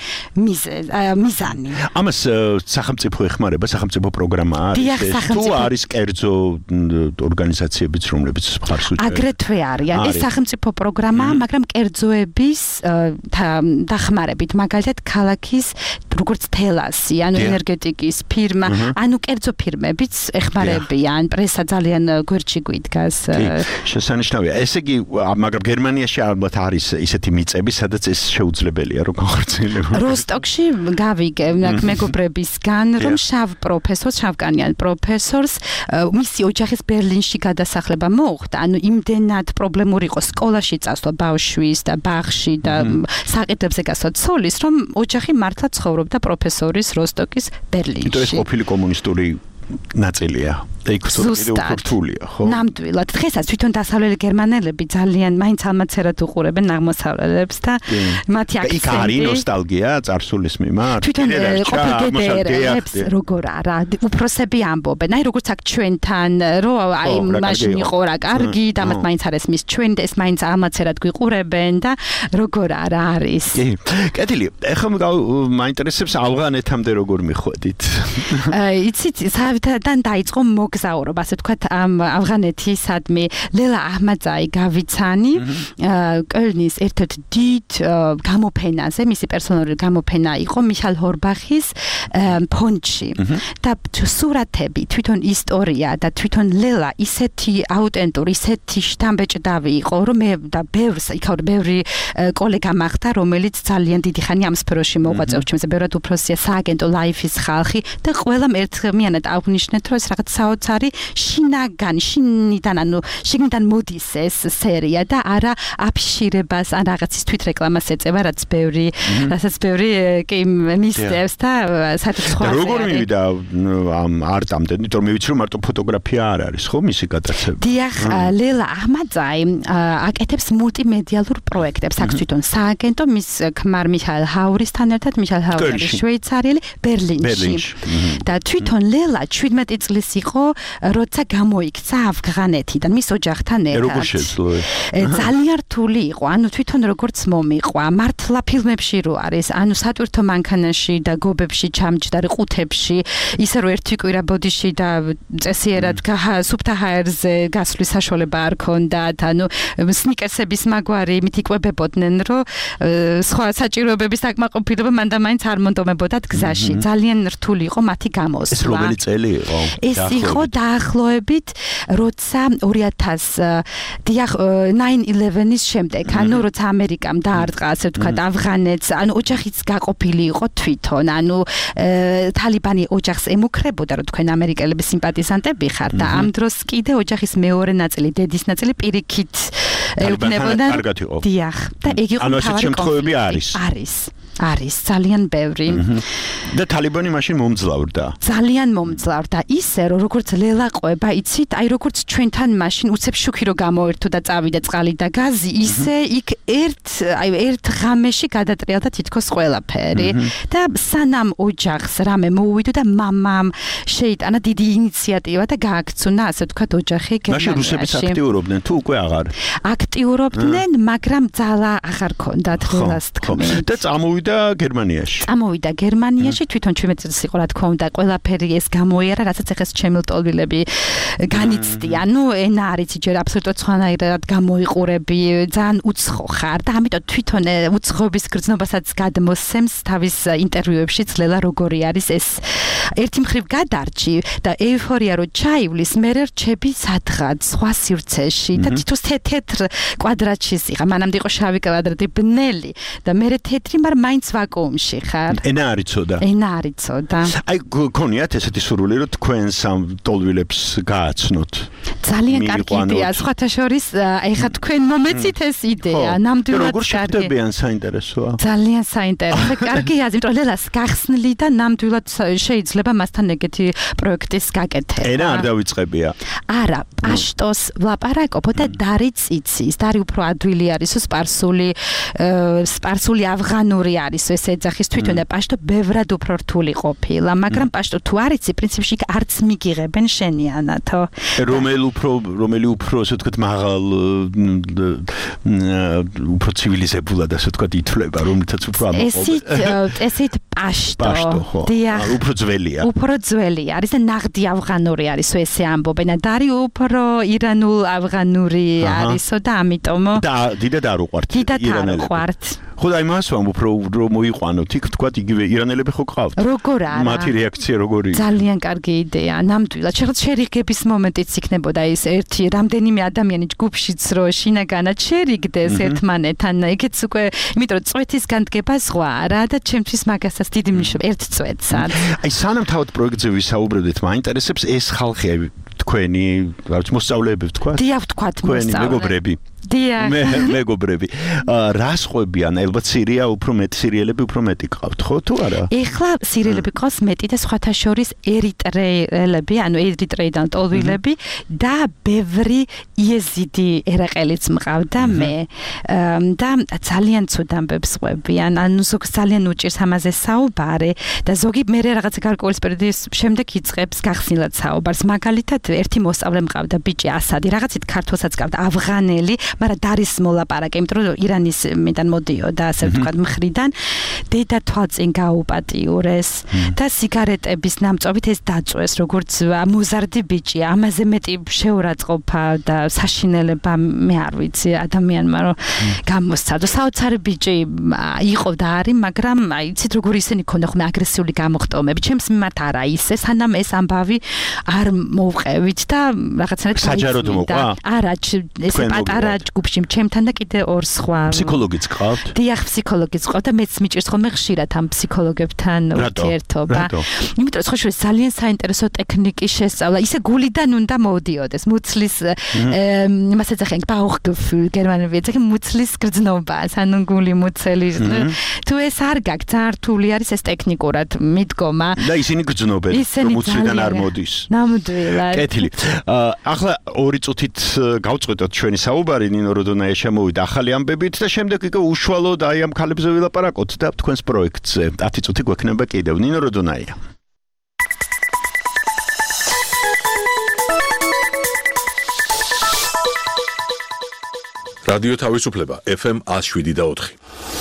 მიზანი ამას სახელმწიფო ეხმარება სახელმწიფო პროგრამა არის თუ არის კერძო ორგანიზაციებიც რომლებიც მხარს უჭერენ აგრეთვე არიან ეს სახელმწიფო პროგრამაა მაგრამ კერძოების დახმარებით მაგალითად ქალაქის როგორც თელასი ანუ ენერგეტიკის ფირმა ანუ კერძო ფირმებიც ეხმარებიან პრესა ძალიან გვერდში გვიდგას შესანიშნავია ესე იგი მაგრამ გერმანიაში ალბათ არის ისეთი მიწები სადაც ეს შეუძლებელია რომ გავხორციელებო როსტოკში გავიგე მეგობრებისგან რომ შავ პროფესორს შავკანიან პროფესორს მისი ოჯახის ბერლინში გადასახლება მოუხდა ანუ იმდენად პრობლემური იყო სკოლაში წასვლა ბავშვის და ბაღში და საყიდებზე გასვლა ცოლის რომ ოჯახი მართლა ცხოვრობდა პროფესორის როსტოკის ბერლინში იმიტომ ეს ყოფილი კომუნისტური ნაწილია და იქ რთულია, ხო? ნამდვილად. დღესაც თვითონ დასავლელი გერმანელები ძალიან მაინც ალმაცერად უყურებენ აღმოსავლელებს და მათი აქცენტი იქ არის ნოსტალგია წარსულის მიმართ. თვითონ ყოფილგედერებს როგორ არა, უფროსები ამბობენ, აი როგორც აქ ჩვენთან, რომ აი მაშინ იყო რა კარგი და მათ მაინც არის მის ჩვენ და ეს მაინც ალმაცერად გვიყურებენ და როგორ არა არის. კი. კეთილი. ეხლა მაინტერესებს ავღანეთამდე როგორ მიხვედით? აი იცით, საერთოდან დაიწყო მოგზაურობა, ასე ვთქვათ, ამ ავღანეთისადმი ლელა აჰმაძაი გავიცანი, კოლნის ერთ-ერთ დიდ გამოფენაზე, მისი პერსონალური გამოფენა იყო მიხაილ ჰორბახის ფონდში. და სურათები, თვითონ ისტორია და თვითონ ლელა ისეთი აუტენტური, ისეთი შთამბეჭდავი იყო, რომ მე და ბევრს, იქაურ ბევრი კოლეგა მახვდა, რომელიც ძალიან დიდი ხანი ამ სფეროში მოღვაწეობს, ჩემზე ბევრად უფროსია სააგენტო ლაიფის ხალხი და ყველამ ერთმიანად აღნიშნეთ, რომ ეს რაღაც საოცარი შინაგან, შინიდან, ანუ შიგნიდან მოდის ეს სერია და არა აფიშირებას ან რაღაცის თვითრეკლამას ეწევა, რაც ბევრი, რასაც ბევრი კი მისდევს და საერთოდ სხვა. და როგორ მივიდა ამ არტამდე, იმიტომ რომ მე ვიცი რომ მარტო ფოტოგრაფია არ არის, ხო, მისი გატაცება. დიახ, ლელა აჰმაძაი აკეთებს მულტიმედიალურ პროექტებს, აქვს თვითონ სააგენტო მის ქმარ მიხაილ ჰაურისთან ერთად, მიხაილ ჰაური არის შვეიცარიელი ბერლინში. და თვითონ ლელა შვიდმეტი წლის იყო, როცა გამოიქცა ავღანეთიდან მის ოჯახთან ერთად. როგორ შეძლო? ძალიან რთული იყო, ანუ თვითონ როგორც მომიყვა, მართლა ფილმებში რო არის, ანუ სატვირთო მანქანაში და გობებში ჩამჯდა ყუთებში, ისე რომ ერთი კვირა ბოდიში და წესიერად სუფთა ჰაერზე გასვლის საშუალება არ ქონდათ, ანუ სნიკერსების მაგვარი იმით იკვებებოდნენ, რომ სხვა საჭიროებების დაკმაყოფილება მანდა მაინც არ მონდომებოდათ გზაში. ძალიან რთული იყო მათი გამოსვლა. ეს რომელი წელი იყო? ეს იყო დაახლოებით როცა ორი ათას დიახ nine eleven-ის შემდეგ, ანუ როცა ამერიკამ დაარტყა, ასე ვთქვათ, ავღანეთს, ანუ ოჯახიც გაყოფილი იყო თვითონ, ანუ თალიბანი ოჯახს ემუქრებოდა, რომ თქვენ ამერიკელების სიმპათიზანტები ხართ და ამ დროს კიდე ოჯახის მეორე ნაწილი, დედის ნაწილი პირიქით ეუბნებოდა. დიახ, და იგი იყო თავი შემთხვევები არის. არის. არის ძალიან ბევრი. და თალიბანი მაშინ მომძლავრდა. ძალიან მომძლავრდა. ისე რომ როგორც ლელა ყვება, იცით, აი როგორც ჩვენთან მაშინ უცებ შუქი რო გამოერთო და წავიდა წყალი და გაზი, ისე იქ ერთ აი ერთ ღამეში გადატრიალდა თითქოს ყველაფერი. და სანამ ოჯახს რამე მოუვიდო და მამამ შეიტანა დიდი ინიციატივა და გააქცუნა, ასე ვთქვათ, ოჯახი გერმანიაში. მაშინ რუსებიც აქტიურობდნენ თუ უკვე აღარ? აქტიურობდნენ, მაგრამ ძალა აღარ ქონდათ ლელას თქმით. და წამოვიდა გერმანიაში. წამოვიდა გერმანიაში, თვითონ შვიდმეტი წლის იყო, რა თქმა უნდა, ყველაფერი ეს გამოიარა, რასაც ეხეს ჩემი ლტოლვილები განიცდიან. ნუ ენა არის ჯერ აბსოლუტურად სხვანაირად გამოიყურები, ძალიან უცხო ხარ და ამიტომ თვითონ უცხოების გრძნობასაც გადმოსცემს თავის ინტერვიუებში ლელა როგორი არის ეს ერთი მხრივ გადარჩი და ეიფორია რო ჩაივლის, მე რჩები სადღაც სხვა სივრცეში და თითოს თეთრ კვადრატში სიღა, მანამდე იყო შავი კვადრატი ბნელი და მე თეთრი, მაგრამ მაინც ვაკუუმში ხარ. ენა არიცოდა. ენა არიცოდა. აი გქონიათ ესეთი სურვილი, რომ თქვენ სამ ტოლვილებს გააცნოთ. ძალიან კარგი იდეა, სხვათა შორის, ეხა თქვენ მომეცით ეს იდეა, ნამდვილად კარგი. როგორ შეხვდებიან, საინტერესოა. ძალიან საინტერესო. კარგია, იმიტომ რომ ლელას გახსნილი და ნამდვილად შეიძლება მასთან ეგეთი პროექტის გაკეთება. ენა არ დავიწყებია. არა, პაშტოს ვლაპარაკობ და დარიც იცის. დარი უფრო ადვილი არის, სპარსული, სპარსული ავღანური არის, ეს ეძახის თვითონ და პაშტო ბევრად უფრო რთული ყოფილა, მაგრამ პაშტო თუ არ იცი, პრინციპში არც მიგიღებენ შენიანათო. რომელი უფრო რომელი უფრო ასე ვთქვათ მაღალ უფრო ცივილიზებულად ასე ვთქვათ ითვლება, რომელთაც უფრო ამოყობენ. ესით ესით პაშტო. დიახ. უფრო ძველია. უფრო ძველია არის და ნაღდი ავღანური არის, ესე ამბობენ. დარი უფრო ირანულ ავღანური არისო და ამიტომ და დიდად არ უყვართ ირანელები. უყვართ. ხო და იმას ვამბობ, რომ მოიყვანოთ, იქ თქვათ იგივე ირანელები ხო ყავთ? როგორ არა? მათი რეაქცია როგორია? ძალიან კარგი იდეა, ნამდვილად. შეხოთ შერიგების მომენტიც იქნებოდა ის ერთი რამდენიმე ადამიანი ჯგუფშიც რო შინაგანად შერიგდეს ერთმანეთთან, ეგეც უკვე, იმიტომ რომ წვეთის განდგება ზღვა რა და ჩემთვის მაგასაც დიდი მნიშვნელობა ერთ წვეთსაც. აი სანამ თავად პროექტზე ვისაუბრებდით, მაინტერესებს ეს ხალხი, აი თქვენი, რა ვიცი, მოსწავლეები ვთქვათ? დიახ, ვთქვათ მოსწავლეები. თქვენი მეგობრები. დიახ. მე მეგობრები. რას ყვებიან? ალბათ სირია უფრო მეტი, სირიელები უფრო მეტი ყავთ, ხო თუ არა? ეხლა სირიელები ყავს მეტი და სხვათა შორის ერიტრეელები, ანუ ერიტრეიდან ტოლვილები და ბევრი იეზიდი ერაყელიც მყავდა მე. და ძალიან ცუდ ამბებს ყვებიან, ანუ ზოგს ძალიან უჭირს ამაზე საუბარი და ზოგი მე რაღაცა გარკვეული პერიოდის შემდეგ იწყებს გახსნილად საუბარს. მაგალითად, ერთი მოსწავლე მყავდა ბიჭი ასადი, რაღაცით ქართულსაც ყავდა, ავღანელი, მაგრამ დარის მოლაპარაკე, იმიტომ რომ ირანის მიდან მოდიოდა, ასე ვთქვათ, მხრიდან. დედა თვალწინ გაუპატიურეს და სიგარეტების ნამწობით ეს დაწვეს, როგორც მოზარდი ბიჭი, ამაზე მეტი შეურაცხყოფა და საშინელება მე არ ვიცი ადამიანმა რომ გამოსცადო. საოცარი ბიჭი იყო და არის, მაგრამ აი იცით როგორ ისინი ქონდა ხოლმე აგრესიული გამოხტომები. ჩემს მიმართ არა ისე, სანამ ეს ამბავი არ მოვყევით და რაღაცნაირად საჯაროდ მოყვა? არა, ესე პატარა ჯგუფში ჩემთან და კიდე ორ სხვა ფსიქოლოგიც გყავთ? დიახ, ფსიქოლოგიც გყავთ და მეც მიჭირს ხოლმე ხშირად ამ ფსიქოლოგებთან ურთიერთობა. იმიტომ რომ ხოშურის ძალიან საინტერესო ტექნიკის შესწავლა, ისე გულიდან უნდა მოვდიოდეს. მუცლის იმას ეძახიან Bauchgefühl, გერმანული ეძახიან მუცლის გრძნობას, ანუ გული მუცელი. თუ ეს არ გაქვს, ძალიან რთული არის ეს ტექნიკურად მიდგომა. და ისინი გრძნობენ, რომ მუცლიდან არ მოდის. ნამდვილად. კეთილი. ახლა ორი წუთით გავწყვეტოთ ჩვენი საუბარი, ნინო როდონაია შემოვიდა ახალი ამბებით და შემდეგ იქ უშუალოდ აი ამ ქალებზე ვილაპარაკოთ და თქვენს პროექტზე. ათი წუთი გვექნება კიდევ. ნინო როდონაია. რადიო თავისუფლება ეფ ემ one oh seven და four.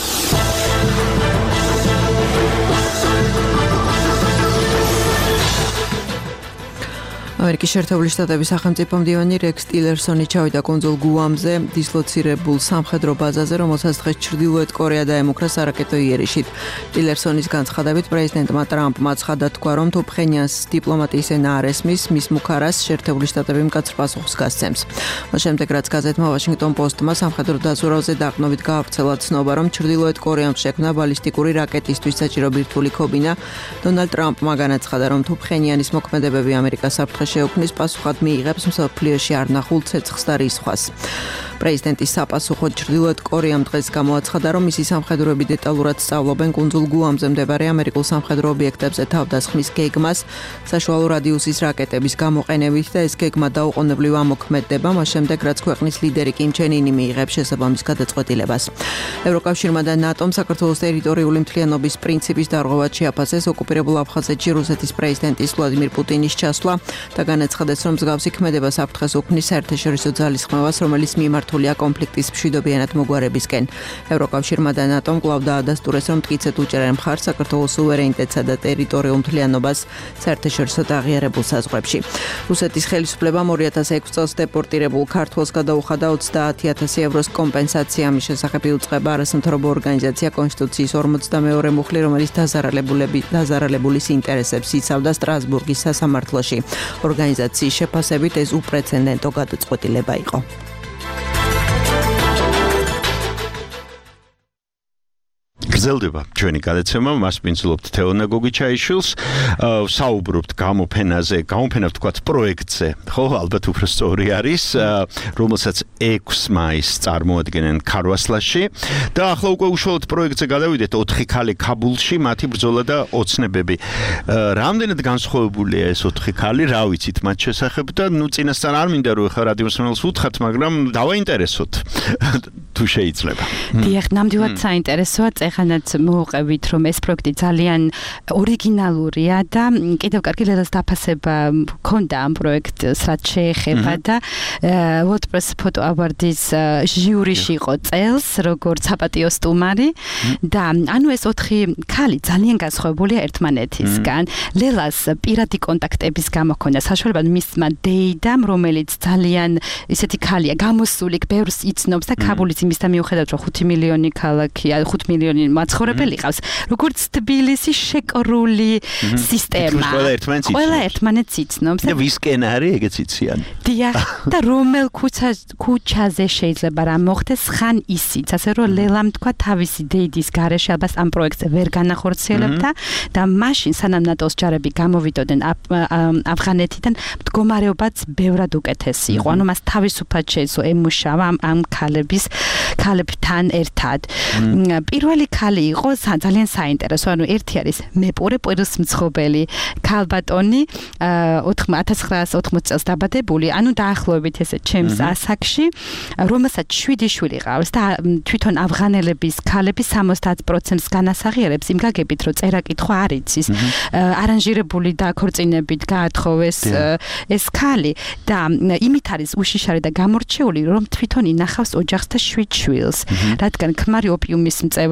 ამერიკის შეერთებული შტატების სახელმწიფო მდივანი რექს ტილერსონი ჩავიდა კუნძულ გუამზე, დისლოცირებულ სამხედრო ბაზაზე, რომელსაც დღეს ჩრდილოეთ კორეა დაემუქრა სარაკეტო იერიშით. ტილერსონის განცხადებით პრეზიდენტმა ტრამპმა ცხადად თქვა, რომ თუ ფხენიანს დიპლომატიის ენა არ ესმის, მის მუქარას შეერთებული შტატები მკაცრ პასუხს გასცემს. მას შემდეგ რაც გაზეთმა Washington Post-მა სამხედრო დაზვერვაზე დაყრდნობით გაავრცელა ცნობა, რომ ჩრდილოეთ კორეამ შექმნა ბალისტიკური რაკეტისთვის საჭირო ბირთვული ქობინა, დონალდ ტრამპმა განაცხადა, რომ თუ ფხენიანის მოქმედებები ამერიკას საფრთხეს შეუქმნის, პასუხად მიიღებს მსოფლიოში არ ნახულ ცეცხლს და რისხვას. პრეზიდენტის საპასუხოდ ჩრდილოეთ კორეამ დღეს გამოაცხადა, რომ მისი სამხედროები დეტალურად სწავლობენ კუნძულ გუამზე მდებარე ამერიკულ სამხედრო ობიექტებზე თავდასხმის გეგმას, საშუალო რადიუსის რაკეტების გამოყენებით და ეს გეგმა დაუყოვნებლივ ამოქმედდება, მას შემდეგ რაც ქვეყნის ლიდერი კიმ ჩენ ინი მიიღებს შესაბამის გადაწყვეტილებას. ევროკავშირმა და ნატომ საქართველოს ტერიტორიული მთლიანობის პრინციპის დარღვევად შეაფასეს ოკუპირებულ აფხაზეთში რუსეთის პრეზიდენტის ვლადიმირ პუტინის ჩასვლა და განაცხადეს, რომ მსგავსი ქმედება საფრთხეს უქმნის საერთაშორისო ძალისხმევას, რომელიც მიმართულია კონფლიქტის მშვიდობიანად მოგვარებისკენ. ევროკავშირმა და ნატომ კვლავ დაადასტურეს, რომ მტკიცედ უჭერენ მხარს საქართველოს სუვერენიტეტსა და ტერიტორიულ მთლიანობას საერთაშორისო აღიარებულ საზღვრებში. რუსეთის ხელისუფლებამ ორი ათას ექვსი წელს დეპორტირებულ ქართველს გადაუხადა ოცდაათი ათასი ევროს კომპენსაცია. მის შესახებ იუწყება არასამთავრობო ორგანიზაცია კონსტიტუციის ორმოცდამეორე მუხლი, რომელიც დაზარალებულები დაზარალებულის ინტერესებს იცავდა სტრასბურგის სასამართლოში. ორგანიზაციის შეფასებით ეს უპრეცედენტო გადაწყვეტილება იყო. გრძელდება ჩვენი გადაცემა, მას პინძლობთ თეონა გოგიჩაიშვილს, საუბრობთ გამოფენაზე, გამოფენა ვთქვათ პროექტზე, ხო, ალბათ უფრო სწორი არის, რომელსაც ექვსი მაისს წარმოადგენენ ქარვასლაში და ახლა უკვე უშუალოდ პროექტზე გადავიდეთ, ოთხი ქალი ქაბულში, მათი ბრძოლა და ოცნებები. რამდენად განსხვავებულია ეს ოთხი ქალი, რა ვიცით მათ შესახებ და ნუ წინასწარ არ მინდა რომ ხა რადიო მსმენელს უთხრათ, მაგრამ დავაინტერესოთ თუ შეიძლება. დიახ, ნამდვილად საინტერესოა, ეხანაც მოვუყევით, რომ ეს პროექტი ძალიან ორიგინალურია და კიდევ კარგი ლელას დაფასება ჰქონდა ამ პროექტს, რაც შეეხება და WordPress Photo Awards ჟიურიში იყო წელს, როგორც საპატიო სტუმარი და ანუ ეს ოთხი ქალი ძალიან განსხვავებულია ერთმანეთისგან. ლელას პირადი კონტაქტების გამო ჰქონდა საშუალება მისმა დეიდამ, რომელიც ძალიან ისეთი ქალია, გამოსული, ბევრს იცნობს და ქაბულის იმის და მიუხედავად რომ ხუთი მილიონი ქალაქია, ხუთი მილიონი მაცხოვრებელი ყავს, როგორც თბილისი შეკრული სისტემა. ყველა ერთმანეთს იცნობს. ყველა ერთმანეთს იცნობს. და ვისკენ არის, ეგეც იციან. დიახ, და რომელ ქუჩაზე შეიძლება რა მოხდეს, ხან ისიც, ასე რომ ლელამ თქვა თავისი დეიდის გარეშე ალბათ ამ პროექტზე ვერ განახორციელებდა და მაშინ სანამ ნატოს ჯარები გამოვიდოდნენ ავღანეთიდან, მდგომარეობაც ბევრად უკეთესი იყო. ანუ მას თავისუფლად შეეძლო ემუშავა ამ ქალების ქალებთან ერთად. პირველი ქალი იყო ძალიან საინტერესო, ანუ ერთი არის მეპურე პერუს მცხოვრებელი ქალბატონი, ათას ცხრაას ოთხმოცი წელს დაბადებული, ანუ დაახლოებით ესე ჩემს ასაკში, რომელსაც შვიდი შვილი ყავს და თვითონ ავღანელების ქალების სამოცდაათ პროცენტს განასაღიერებს იმ გაგებით, რომ წერა-კითხვა არ იცის. არანჟირებული და ქორწინებით გაათხოვეს ეს ქალი და იმით არის უშიშარი და გამორჩეული, რომ თვითონ ინახავს ოჯახს და შვიდ შვილს, რადგან ქმარი ოპიუმის მწეველი ყავს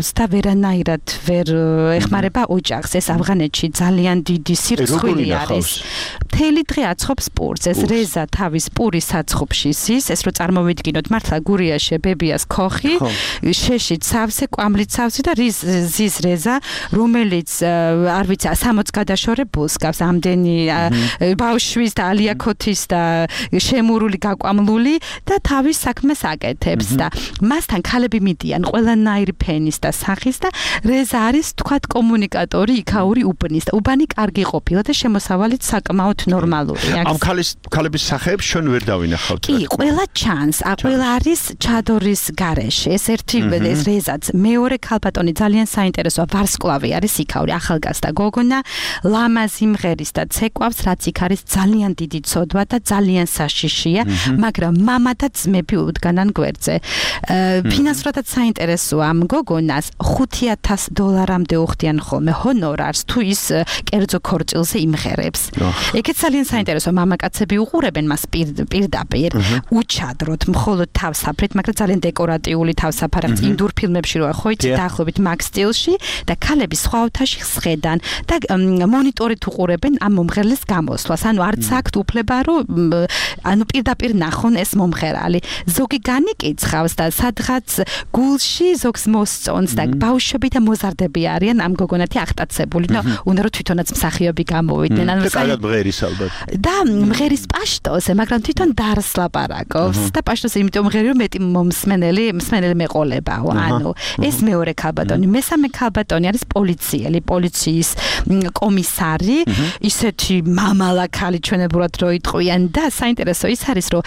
ჰყავს და ვერანაირად ვერ ეხმარება ოჯახს. ეს ავღანეთში ძალიან დიდი სირცხვილი არის. მთელი დღე აცხობს პურს. ეს რეზა თავის პურის საცხობში ზის, ეს რო წარმოვიდგინოთ, მართლა გურიაში ბებიას ქოხი, შეში ცავსე, კვამლი ცავსე და რის ზის რეზა, რომელიც არ ვიცი, სამოც გადაშორებულს გავს, ამდენი ბავშვის და ალიაქოთის და შემურული გაკვამლული და თავის საქმეს აკეთებს და მასთან ქალები მიდიან ყველანაირი ფენის და სახის და რეზა არის თქვათ კომუნიკატორი იქაური უბნის და უბანი კარგი ყოფილა და შემოსავალით საკმაოდ ნორმალური. ამ ქალის ქალების სახეებს ჩვენ ვერ დავინახავთ. კი, ყველა ჩანს, ყველა არის ჩადორის გარეშე. ეს ერთი ეს რეზაც, მეორე ქალბატონი ძალიან საინტერესოა, ვარსკვლავი არის იქაური, ახალგაზრდა გოგონა, ლამაზი მღერის და ცეკვავს, რაც იქ არის ძალიან დიდი ცოდვა და ძალიან საშიშია, მაგრამ მამა და ძმები უდგანან გვერდზე. ფინანსურადაც საინტერესოა ამ გოგონას ხუთი ათას დოლარამდე უხდიან ხოლმე ჰონორარს თუ ის კერძო ქორწილზე იმღერებს. ეგეც ძალიან საინტერესოა, მამაკაცები უყურებენ მას პირდაპირ, უჩადროთ, მხოლოდ თავსაფრით, მაგრამ ძალიან დეკორატიული თავსაფარი, ინდურ ფილმებში როა ხო იცით დაახლოებით მაგ სტილში და ქალები სხვა ოთაში ხსხედან და მონიტორით უყურებენ ამ მომღერლის გამოსვლას. ანუ არც აქვთ უფლება რომ ანუ პირდაპირ ნახონ ეს მომღერალი. ზოგი განიკიცხავს და სადღაც გულში ზოგს მოსწონს და ბავშვები და მოზარდები არიან ამ გოგონათი აღტაცებული. ნუ უნდა რომ თვითონაც მსახიობი გამოვიდნენ. ანუ კარგად მღერის ალბათ. და მღერის პაშტოზე, მაგრამ თვითონ დარს ლაპარაკობს და პაშტოზე იმიტომ მღერი რომ მეტი მომსმენელი, მსმენელი მეყოლებაო. ანუ ეს მეორე ქალბატონი, მესამე ქალბატონი არის პოლიციელი, პოლიციის კომისარი, ისეთი მამალა ქალი ჩვენებურად რო იტყვიან და საინტერესო ის არის რომ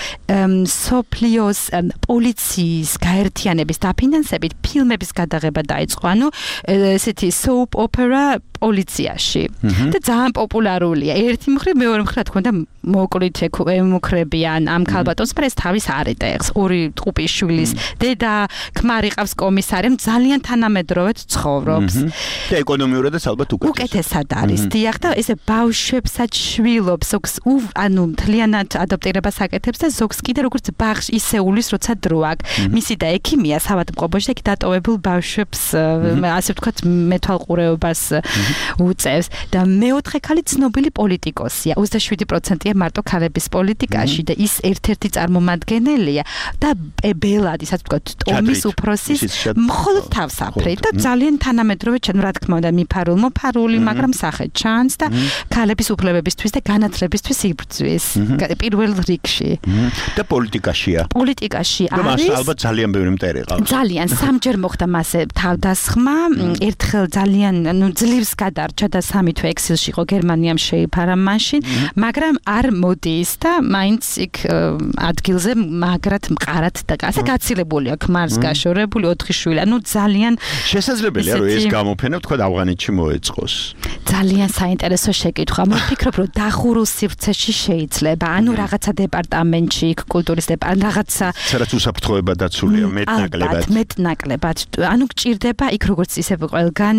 სოფლიოს პოლიციის გაერთიანების დაფინანსებით ფილმების გადაღება დაიწყო. ანუ ესეთი soap opera პოლიციაში და ძალიან პოპულარულია. ერთი მხრივ, მეორე მხრივ, რა თქმა უნდა, მოკლით ემუქრებიან ამ ქალბატონს, მაგრამ ეს თავის არ ეტეხს. ორი ტყუპის შვილის დედა, ქმარი ყავს კომისარი, ძალიან თანამედროვედ ცხოვრობს. და ეკონომიურადაც ალბათ უკეთესად. უკეთესად არის. დიახ და ესე ბავშვებსაც შვილობს, ზოგს ანუ მთლიანად ადაპტირებას აკეთებს და ზოგს კიდე როგორც ბაღში ისეულის, როცა დრო აქვს. მისი და ექიმია საავადმყოფოში, εκεί დატოვებულ ბავშვებს, ასე ვთქვათ, მეთვალყურეობას უწევს და მეოთხე ქალი ცნობილი პოლიტიკოსია. ოცდაშვიდი პროცენტია მარტო ქალების პოლიტიკაში და ის ერთ-ერთი წარმომადგენელია და ბელადი, ასე ვთქვათ, ტომის უფროსის მხოლოდ თავსაფრით და ძალიან თანამედროვე ჩან, რა თქმა უნდა, მიფარულ მოფარული, მაგრამ სახე ჩანს და ქალების უფლებებისთვის და განათლებისთვის იბრძვის პირველ რიგში. და პოლიტიკაშია. პოლიტიკაში და მას არის ალბათ ძალიან ბევრი მტერი ყავს. ძალიან სამჯერ მოხდა მასე თავდასხმა, ერთხელ ძალიან ნუ ძლივს გადარჩა და სამი თვე ექსილში იყო, გერმანიამ შეიფარა მაშინ, მაგრამ არ მოდის და მაინც იქ ადგილზე მაგრად მყარად და ასე გაცილებული აქვს მარს გაშორებული ოთხი შვილი. ანუ ძალიან შესაძლებელია რომ ეს გამოფენა თქვა ავღანეთში მოეწყოს. ძალიან საინტერესო შეკითხვა. მოვფიქრობ რომ დახურულ სივრცეში შეიძლება, ანუ რაღაცა დეპარტამენტში, კულტურის დეპარტამენტში, რაღაცა სადაც უსაფრთხოება დაცულია მეტნაკლებად. მეტნაკლებად. ანუ გჭირდება იქ როგორც ისე ყველგან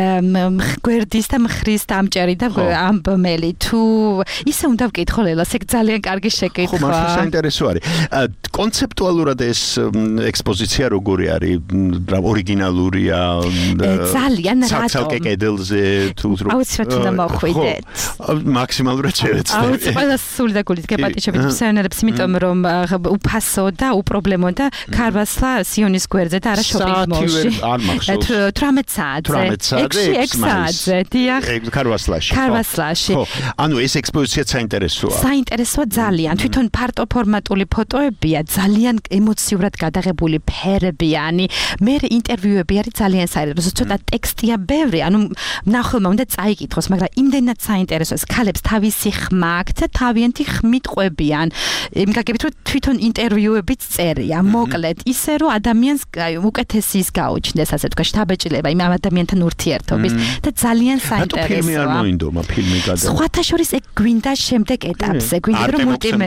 გვერდის და მხრის დამჭერი და ამბმელი. თუ ისე უნდა ვკითხო ლელას, ეგ ძალიან კარგი შეკითხვა. ხო, მართლა საინტერესო არის. კონცეპტუალურად ეს ექსპოზიცია როგორი არის? ორიგინალურია? ძალიან რატომ? ცალკე კედელზე თუ აუცილებლად უნდა მოხვიდეთ. მაქსიმალურად შევეცდები. აუცილებლად ყველა სული და გულით გეპატიჟებით მისიონერებს, იმიტომ რომ უფასო და უპრობლემო და ქარვასლა სიონის გვერდზე და არა შოპინგ მოლში. თვრამეტ საათზე. ექვსი საათზე. დიახ. ქარვასლაში. ქარვასლაში. ხო. ანუ ეს ექსპოზიცია საინტერესოა. საინტერესოა ძალიან. თვითონ ფარტო ფორმატული ფოტოებია, ძალიან ემოციურად გადაღებული ფერებიანი. მე ინტერვიუები არის ძალიან საინტერესო. ცოტა ტექსტია ბევრი, ანუ ნახულმა უნდა წაიკითხოს, მაგრამ იმდენად საინტერესოა. ქალებს თავისი ხმა აქვს და თავიანთი ხმით ყვებიან. იმგაგებით რომ თვითონ ინტერვიუებიც წერია, მოკლედ, ისე რომ ადამიანს უკეთესი ის გაუჩნდეს, ასე თქვა, შთაბეჭდილება იმ ადამიანთან ურთიერთობის და ძალიან საინტერესოა. ფილმი არ მოინდომა, ფილმი გადა. სხვათა შორის ეგ გვინდა შემდეგ ეტაპზე, გვინდა რომ მულტიმედია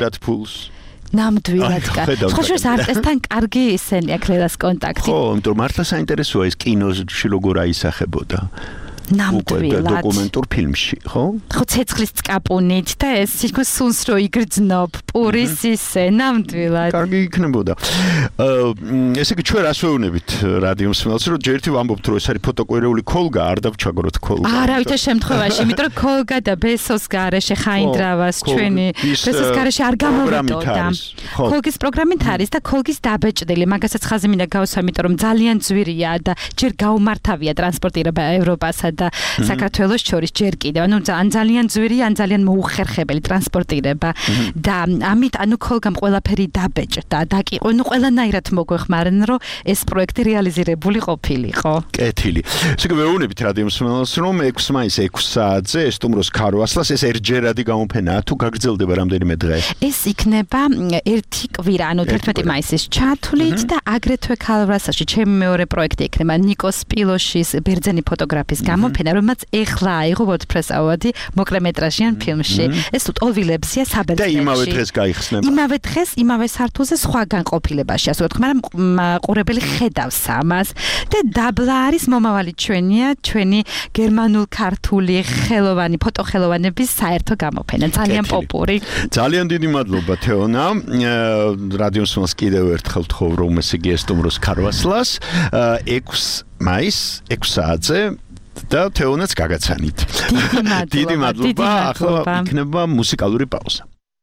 ნამდვილად კარგი. ხო, შეიძლება არტესთან კარგი ისენი აქვს ლელას კონტაქტი. ხო, იმიტომ მართლა საინტერესოა ეს კინოში როგორ აისახებოდა. ნამდვილად დოკუმენტურ ფილმში, ხო? ხო, ცეცხლის წკაპუნით და ეს თითქოს სუნს რო იგრძნობ, პურის ისე, ნამდვილად. კარგი იქნებოდა. ესე იგი ჩვენ რას ვეუბნებით რადიო მსმენელს, რომ ჯერთი ვამბობთ, რომ ეს არის ფოტოკვირეული ქოლგა, არ დავჩაგროთ ქოლგა. არავითარ შემთხვევაში, იმიტომ რომ ქოლგა და ბესოს გარეშე ხაინდრავას ჩვენი ბესოს გარეშე არ გამოვიდოდა. ქოლგის პროგრამით არის და ქოლგის დაბეჭდილი, მაგასაც ხაზი მინდა გავსვა, იმიტომ რომ ძალიან ძვირია და ჯერ გაუმართავია ტრანსპორტირება ევროპასა და საქართველოს შორის ჯერ კიდევ. ანუ ან ძალიან ძვირია, ან ძალიან მოუხერხებელი ტრანსპორტირება და ამით ანუ ქოლგამ ყველაფერი დაბეჭდა და კი ნუ ყველანაირად მოგვეხმარენ, რომ ეს პროექტი რეალიზირებული ყოფილიყო. კეთილი. ესე იგი ვეუბნებით რადიო მსმენელს, რომ ექვსი მაისს ექვსი საათზე ესტუმროს ქარვასლას ეს ერთჯერადი გამოფენაა თუ გაგრძელდება რამდენიმე დღე? ეს იქნება ერთი კვირა, ანუ თერთმეტი მაისის ჩათვლით და აგრეთვე ქარვასლაში ჩემი მეორე პროექტი იქნება ნიკოს პილოშის ბერძენი ფოტოგრაფის გამოფენა, რომელმაც ეხლა აიღო WordPress ავადი მოკლემეტრაჟიან ფილმში. ეს ტოლვილებსია საბერძნეთში. და იმავე დღეს გაიხსნება. იმავე დღეს, იმავე სართულზე სხვა განყოფილებაში, ასე ვთქვათ, მაგრამ ყურებელი ხედავს ამას და დაბლა არის მომავალი ჩვენია, ჩვენი გერმანულ-ქართული ხელოვანი ფოტოხელოვანების საერთო გამოფენა, ძალიან პოპური. ძალიან დიდი მადლობა თეონა. რადიო მსმენელს კიდევ ერთხელ ვთხოვ, რომ ეს იგი ესტუმროს ქარვასლას ექვსი მაისს ექვსი საათზე და თეონაც გაგაცანით. დიდი მადლობა. ახლა იქნება მუსიკალური პაუზა.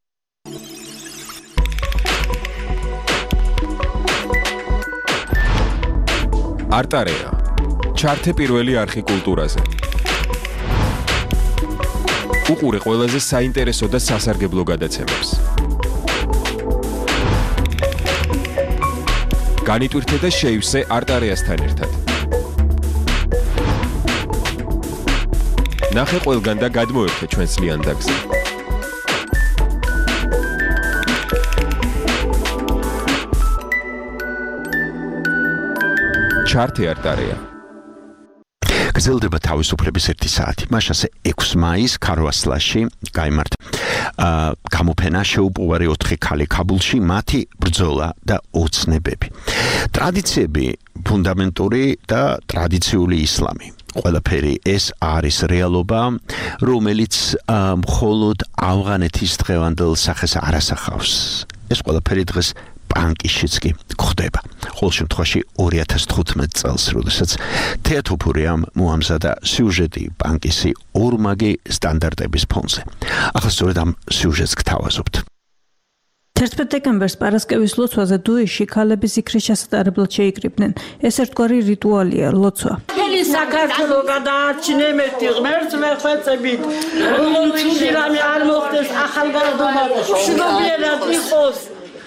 არტარეა. ჩართე პირველი არხი კულტურაზე. უყურე ყველაზე საინტერესო და სასარგებლო გადაცემებს. განიტვირთე და შეივსე არტარეასთან ერთად. ნახე ყველგან და გადმოერთე ჩვენს ლიანდაგზე. ჩართე არტარეა. გრძელდება თავისუფლების ერთი საათი. მაშასე ექვსი მაისს ქარვასლაში გაიმართა გამოფენა შეუპოვარი ოთხი ქალი ქაბულში, მათი ბრძოლა და ოცნებები. ტრადიციები, ფუნდამენტური და ტრადიციული ისლამი. ყველაფერი ეს არის რეალობა, რომელიც მხოლოდ ავღანეთის დღევანდელ სახეს არ ასახავს. ეს ყველაფერი დღეს პანკიშიც კი გვხდება. ყოველ შემთხვევაში ორი ათას თხუთმეტ წელს, როდესაც თეატროფურიამ მოამზადა სიუჟეტი პანკისი ორმაგი სტანდარტების ფონზე. ახლა სწორედ ამ სიუჟეტს გთავაზობთ. თერთმეტ დეკემბერს პარასკევის ლოცვაზე დუიში ქალები ზიქრის ჩასატარებლად შეიკრიბნენ. ეს ერთგვარი რიტუალია, ლოცვა. მთელი საქართველო გადაარჩინემეთი ღმერთს ვეხვეწებით. როგორც თუ რამე არ მოხდეს ახალგაზრდობა, მშვიდობიერად იყოს.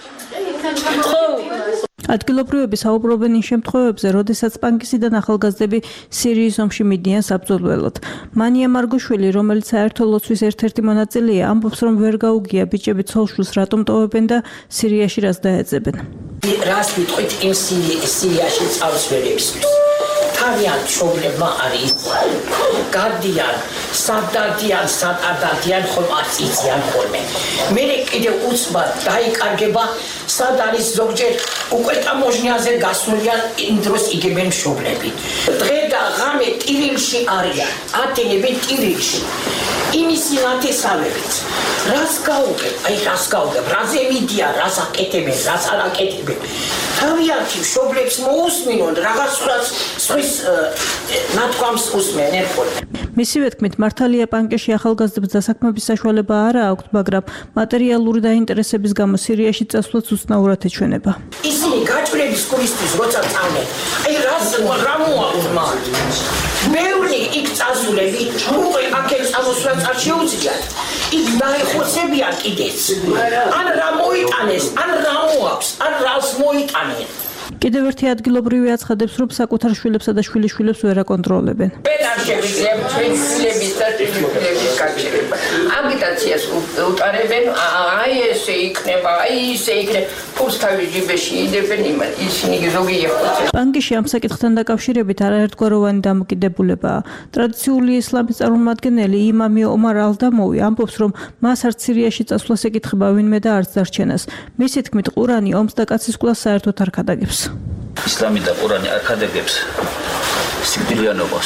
ადგილობრივები საუბრობენ იმ შემთხვევებზე, როდესაც პანკისიდან ახალგაზრდები სირიის ომში მიდიან საბრძოლველად. მანია მარგოშვილი, რომელიც საერთო ლოცვის ერთ-ერთი მონაწილეა, ამბობს, რომ ვერ გაუგია ბიჭები ცოლშვილს რატომ ტოვებენ და სირიაში რას დაეძებენ. რას ვიტყვით იმ სირიაში წავსვენებისთვის? თავიანთ მშობლებმა არის გარდიან, სადადიან, სადადიან ხომ არც იციან ხოლმე. მე კიდევ უცბად დაიკარგება, სად არის ზოგჯერ უკვე ტამოჟნიაზე გასულიან იმ დროს იგებენ მშობლები. დღე და ღამე ტირილში არიან, ათენები ტირილში. იმისი ნათესავებით. რას გაუგებ? აი რას გაუგებ? რაზე მიდიან, რას აკეთებენ, რას არ აკეთებენ. თავიანთი მშობლებს მოусმინონ რაღაცას სხვის ნათქვამს უსმენენ ხოლმე. მისივე თქმით, მართალია პანკეში ახალგაზრდებს დასაქმების საშუალება არ აქვთ, მაგრამ მატერიალური დაინტერესების გამო სირიაში წასვლაც უცნაურად ეჩვენება. ისინი გაჭრების გულისთვის როცა წავდნენ, აი რას რა მოაქვს მათ? ბევრი იქ წასულები, უკვე აქეთ წამოსვლაც არ შეუძლიათ. იქ დაეხოცებიან კიდეც. ან რა მოიტანეს, ან რა მოაქვს, ან რას მოიტანენ. კიდევ ერთი ადგილობრივი აცხადებს, რომ საკუთარ შვილებსა და შვილიშვილებს ვერ აკონტროლებენ. ვერ არ შევიძლია ჩვენი შვილების და შვილიშვილების გაჩერება. აგიტაციას უტარებენ, აი ესე იქნება, აი ისე იქნება. ფულს თავის ჯიბეში იდებენ იმან, ისინი ზოგი ეხოცება. პანკიში ამ საკითხთან დაკავშირებით არაერთგვაროვანი დამოკიდებულებაა. ტრადიციული ისლამის წარმომადგენელი იმამი ომარ ალდამოვი ამბობს, რომ მას არც სირიაში წასვლას ეკითხება ვინმე და არც დარჩენას. მისი თქმით, ყურანი ომს და კაცისკვლას საერთოდ არ ქადაგებს. ისლამი და ყურანი არ ქადაგებს სიკვდილიანობას.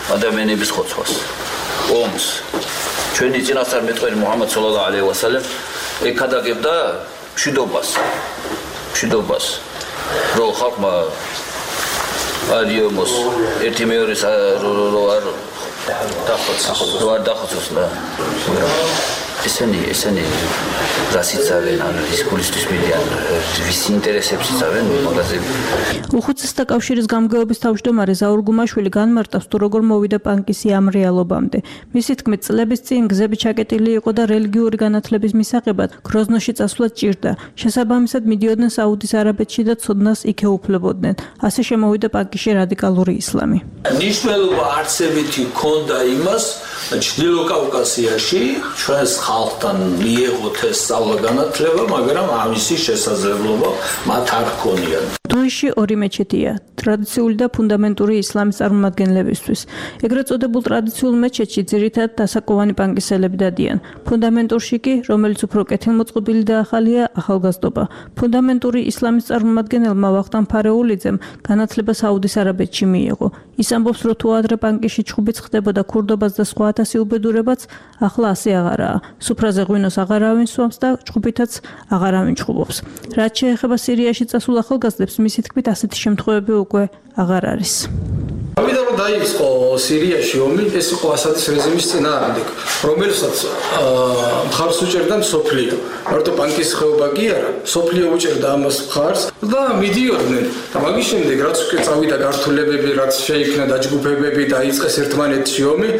ადამიანების ხოცვას. ომს. ჩვენი წინასწარმეტყველი მუჰამად სალალაჰუ ალეიჰი ვასალამ ეკადაგებდა მშვიდობას. მშვიდობას. რო ხალხმა არიომოს ერთი მეორეს რო არ დახოცოს, რო არ დახოცოს და ესენი ესენი რასიცავენ ან რისკულისთვის მიდიან ვის ინტერესებს იცავენ მაგაზები. უხუცესთა კავშირის გამგეობის თავმჯდომარე ზაურ გუმაშვილი განმარტავს თუ როგორ მოვიდა პანკისი ამ რეალობამდე. მისი თქმით, წლების წინ გზები ჩაკეტილი იყო და რელიგიური განათლების მისაღებად გროზნოში წასვლა ჭირდა. შესაბამისად მიდიოდნენ საუდის არაბეთში და ცოდნას იქ ეუფლებოდნენ. ასე შემოვიდა პანკისში რადიკალური ისლამი. ნიშნულობა არცებითი ჰქონდა იმას ჩრდილო კავკასიაში ჩვენს ხალხთან მიეღოთ ეს სწავლა განათლება, მაგრამ ამისი შესაძლებლობა მათ არ ჰქონიათ. დუიში ორი მეჩეთია, ტრადიციული და ფუნდამენტური ისლამის წარმომადგენლებისთვის. ეგრეთ წოდებულ ტრადიციულ მეჩეთში ძირითადად დასაკვანი პანკისელები დადიან. ფუნდამენტურში კი, რომელიც უფრო კეთილმოწყობილი და ახალია, ახალგაზრდობა. ფუნდამენტური ისლამის წარმომადგენელმა ვახტანგ ფარეულიძემ განათლება საუდის არაბეთში მიიღო. ის ამბობს, რომ თუ ადრე პანკისში ჩხუბიც ხდებოდა ქურდობას და სხვა ათასი უბედურებაც, ახლა ასე აღარაა. სუფრაზე ღვინოს აღარავინ სვამს და ჩხუბითაც აღარავინ ჩხუბობს. რაც შეეხება სირიაში წასულ ახალგაზრდებს, მისი თქმით, ასეთი შემთხვევები უკვე აღარ არის. ამიტომ რომ დაიწყო სირიაში ომი, ეს იყო ასადის რეჟიმის წინააღმდეგ, რომელსაც მხარს უჭერდა მსოფლიო. მარტო პანკის ხეობა კი არა, მსოფლიო უჭერდა ამას მხარს და მიდიოდნენ. და მაგის შემდეგ რაც უკვე წავიდა გართულებები, რაც შეიქმნა დაჯგუფებები და დაიწყეს ერთმანეთში ომი,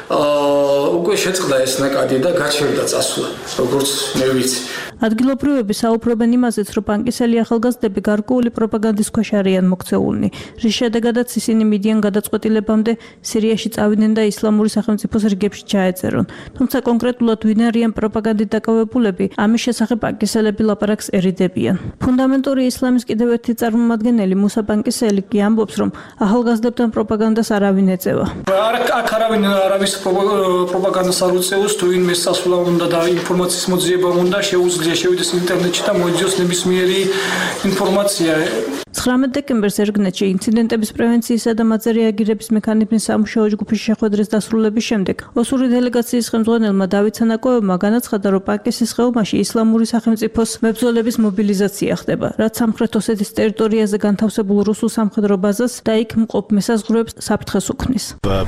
უკვე შეწყდა ეს ნაკადი და გაჩერდა წასვლა, როგორც მე ვიცი. ადგილობრივები საუბრობენ იმაზეც, რომ პანკისელი ახალგაზრდები გარკვეული პროპაგანდის ქვეშ არიან მოქცეულნი, რის შედეგადაც ისინი მიდიან გადაწყვეტილებამდე სირიაში წავიდნენ და ისლამური სახელმწიფოს რიგებში ჩაეწერონ. თუმცა კონკრეტულად ვინ არიან პროპაგანდით დაკავებულები, ამის შესახებ პანკისელები ლაპარაკს ერიდებიან. ფუნდამენტური ისლამის კიდევ ერთი წარმომადგენელი მუსა პანკისელი კი ამბობს, რომ ახალგაზრდებთან პროპაგანდას არავინ ეწევა. აქ არავინ არავის პროპაგანდას არ უწევს, თუ ვინმე სასულა უნდა და ინფორმაციის მოძიება უნდა შეუძლია შევიდეს ინტერნეტში და მოიძიოს ნებისმიერი ინფორმაცია. ცხრამეტ დეკემბერს ერგნეთში ინციდენტების პრევენციისა და მათზე რეაგირების მექანიზმის სამუშაო ჯგუფის შეხვედრის დასრულების შემდეგ ოსური დელეგაციის ხელმძღვანელმა დავით სანაკოევმა განაცხადა, რომ პანკისის ხეობაში ისლამური სახელმწიფოს მებრძოლების მობილიზაცია ხდება, რაც სამხრეთ ოსეთის ტერიტორიაზე განთავსებულ რუსულ სამხედრო ბაზას და იქ მყოფ მესაზღვრეებს საფრთხეს უქმნის.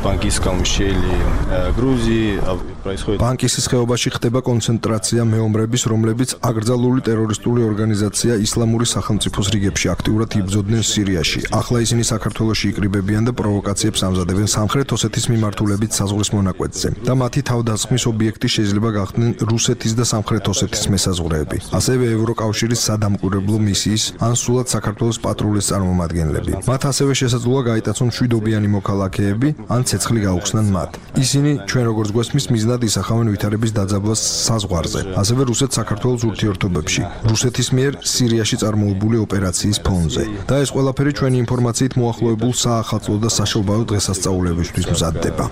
პანკისის ხეობაში ხდება კონცენტრაცია მეომრების, რომლებიც აკრძალული ტერორისტული ორგანიზაცია ისლამური სახელმწიფოს რიგებში აქტიურად იბრძოდნენ სირიაში. ახლა ისინი საქართველოში იკრიბებიან და პროვოკაციებს ამზადებენ სამხრეთ ოსეთის მიმართულებით საზღვრის მონაკვეთზე და მათი თავდასხმის ობიექტი შეიძლება გახდნენ რუსეთის და სამხრეთ ოსეთის მესაზღვრეები, ასევე ევროკავშირის სადამკვირვებლო მისიის ან სულად საქართველოს პატრულის წარმომადგენლები. მათ ასევე შესაძლოა გაიტაცონ მშვიდობიანი მოქალაქეები ან ცეცხლი გაუხსნან მათ. ისინი ჩვენ როგორც გვესმის მიზნად ისახავენ ვითარების დაძაბვას საზღვარზე, ასევე რუსეთ-საქართველოს ურთიერთობებში, რუსეთის მიერ სირიაში წარმოებული ოპერაციის ფონზე. და ეს ყველაფერი ჩვენი ინფორმაციით მოახლოებულ საახალწლო და საშობაო დღესასწაულებისთვის მზადდება.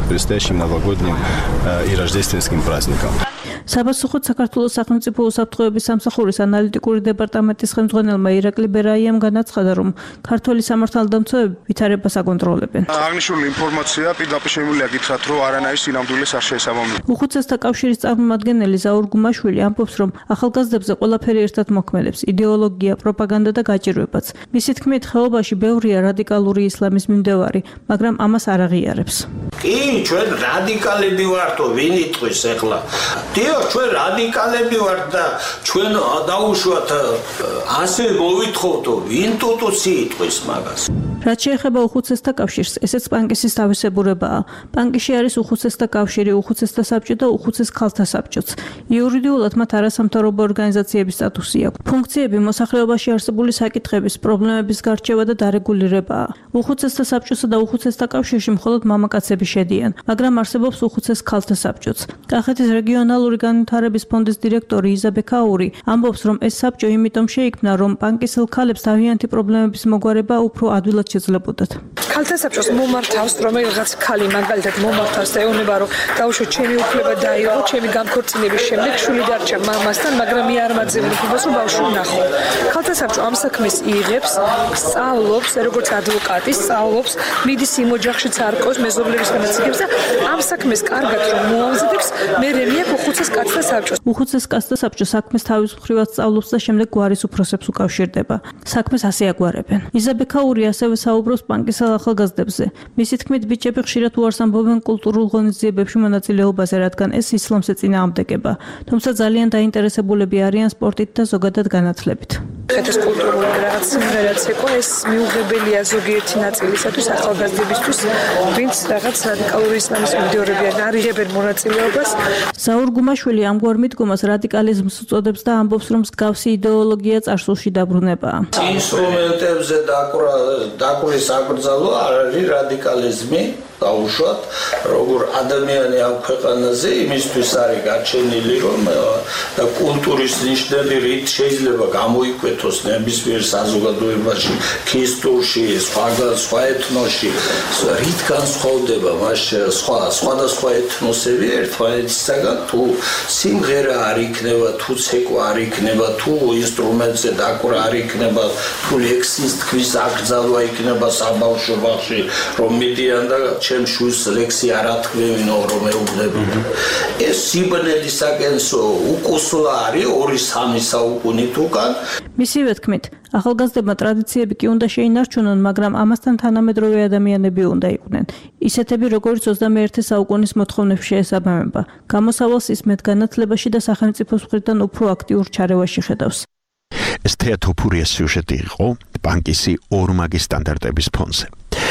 საპასუხოდ საქართველოს სახელმწიფო უსაფრთხოების სამსახურის ანალიტიკური დეპარტამენტის ხელმძღვანელმა ირაკლი ბერაიამ განაცხადა, რომ ქართველი სამართალდამცავები ვითარებას აკონტროლებენ. აღნიშნული ინფორმაცია პირდაპირ შემიძლია გითხრათ, რომ არანაირი სინამდვილეს არ შეესაბამება. უხუცესთა კავშირის წარმომადგენელი ზაურ გუმაშვილი ამბობს, რომ ახალგაზრდებზე ყველაფერი ერთად მოქმედებს: იდეოლოგია, პროპაგანდა და გაჭირვებაც. მისი თქმით, ხეობაში ბევრია რადიკალური ისლამის მიმდევარი, მაგრამ ამას არ აღიარებს. კი, ჩვენ რადიკალები ვართ, ვინ იტყვის ახლა? დიახ, ჩვენ რადიკალები ვართ და ჩვენ დაუშვათ ასე მოვითხოვთ, ვინ ტუტუცი იტყვის მაგას. რაც შეეხება უხუცესთა კავშირს, ესეც პანკისის თავისებურებაა. პანკისში არის უხუცესთა კავშირი, უხუცესთა საბჭო და უხუცეს ქალთა საბჭოც. იურიდიულად მათ არასამთავრობო ორგანიზაციების სტატუსი აქვს. ფუნქციები მოსახლეობაში არსებული საკითხების, პრობლემების გარჩევა და დარეგულირებაა. უხუცესთა საბჭოსა და უხუცესთა კავშირში მხოლოდ მამაკაცები შედიან, მაგრამ არსებობს უხუცეს ქალთა საბჭოც. კახეთის რეგიონალური განვითარების ფონდის დირექტორი იზა ბექაური ამბობს, რომ ეს საბჭო იმიტომ შეიქმნა, რომ პანკისელ ქალებს თავიანთი პრობლემების მოგვარება უფრო ადვილად რეალურად შეძლებოდათ. ქალთა საბჭოს მომართავს, რომელიღაც ქალი მაგალითად მომართავს და ეუბნება, რომ დაუშვათ ჩემი უფლება დაიღო, ჩემი განქორწინების შემდეგ შვილი დარჩა მამასთან, მაგრამ მე არ მაძლევ უფლებას, რომ ბავშვი ვნახო. ქალთა საბჭო ამ საქმეს იღებს, სწავლობს, როგორც ადვოკატი, სწავლობს, მიდის იმ ოჯახშიც არკოს, მეზობლების განაციგებს და ამ საქმეს კარგად რომ მოამზადებს, მე რემია უხუცეს კაცთა საბჭოს. უხუცეს კაცთა საბჭო საქმეს თავის მხრივად სწავლობს და შემდეგ გვარის უფროსებს უკავშირდება. საქმეს ასე აგვარებენ. იზაბექა ური ასევე საუბრობს პანკის ახალგაზრდებზე. მისი თქმით, ბიჭები ხშირად უარს ამბობენ კულტურულ ღონისძიებებში მონაწილეობაზე, რადგან ეს ისლამს ეწინააღმდეგება. თუმცა ძალიან დაინტერესებულები არიან სპორტით და ზოგადად განათლებით. ეს კულტურული რაღაც სიმღერაც ეკო, ეს მიუღებელია ზოგიერთი ნაწილისათვის ახალგაზრდებისთვის, ვინც რაღაც რადიკალური ისლამის მიმდევრები არ იღებენ მონაწილეობას. ზაურ გუმაშვილი ამგვარ მიდგომას რადიკალიზმს უწოდებს და ამბობს, რომ მსგავსი იდეოლოგია წარსულში დაბრუნებაა. ინსტრუმენტებზე დაკვრის აკრძალვა არ არის რადიკალიზმი. დაუშვათ, როგორ ადამიანი ამ ქვეყანაზე იმისთვის არის გაჩენილი, რომ და კულტურის ნიშნები რით შეიძლება გამოიკვეთოს ნებისმიერ საზოგადოებაში, ქისტურში, სხვაგან სხვა ეთნოსში, რით განსხვავდება მას სხვა სხვადასხვა ეთნოსები ერთმანეთისაგან, თუ სიმღერა არ იქნება, თუ ცეკვა არ იქნება, თუ ინსტრუმენტზე დაკვირა არ იქნება, თუ ლექსის თქვის აკრძალვა იქნება საბავშვო ბაღში, რომ მიდიან და ჩემ შვილს ლექსი არ ათქმევინო რომ ეუბნები. ეს სიბნელისაკენსო უკუსლა არის ორი სამი საუკუნით უკან. მისივე თქმით, ახალგაზრდებმა ტრადიციები კი უნდა შეინარჩუნონ, მაგრამ ამასთან თანამედროვე ადამიანები უნდა იყვნენ. ისეთები, როგორც ოცდამეერთე საუკუნის მოთხოვნებს შეესაბამება. გამოსავალს ის მეტ განათლებაში და სახელმწიფოს მხრიდან უფრო აქტიურ ჩარევაში ხედავს. ეს თეატოფურია სიუჟეტი იყო პანკისი ორმაგი სტანდარტების ფონზე.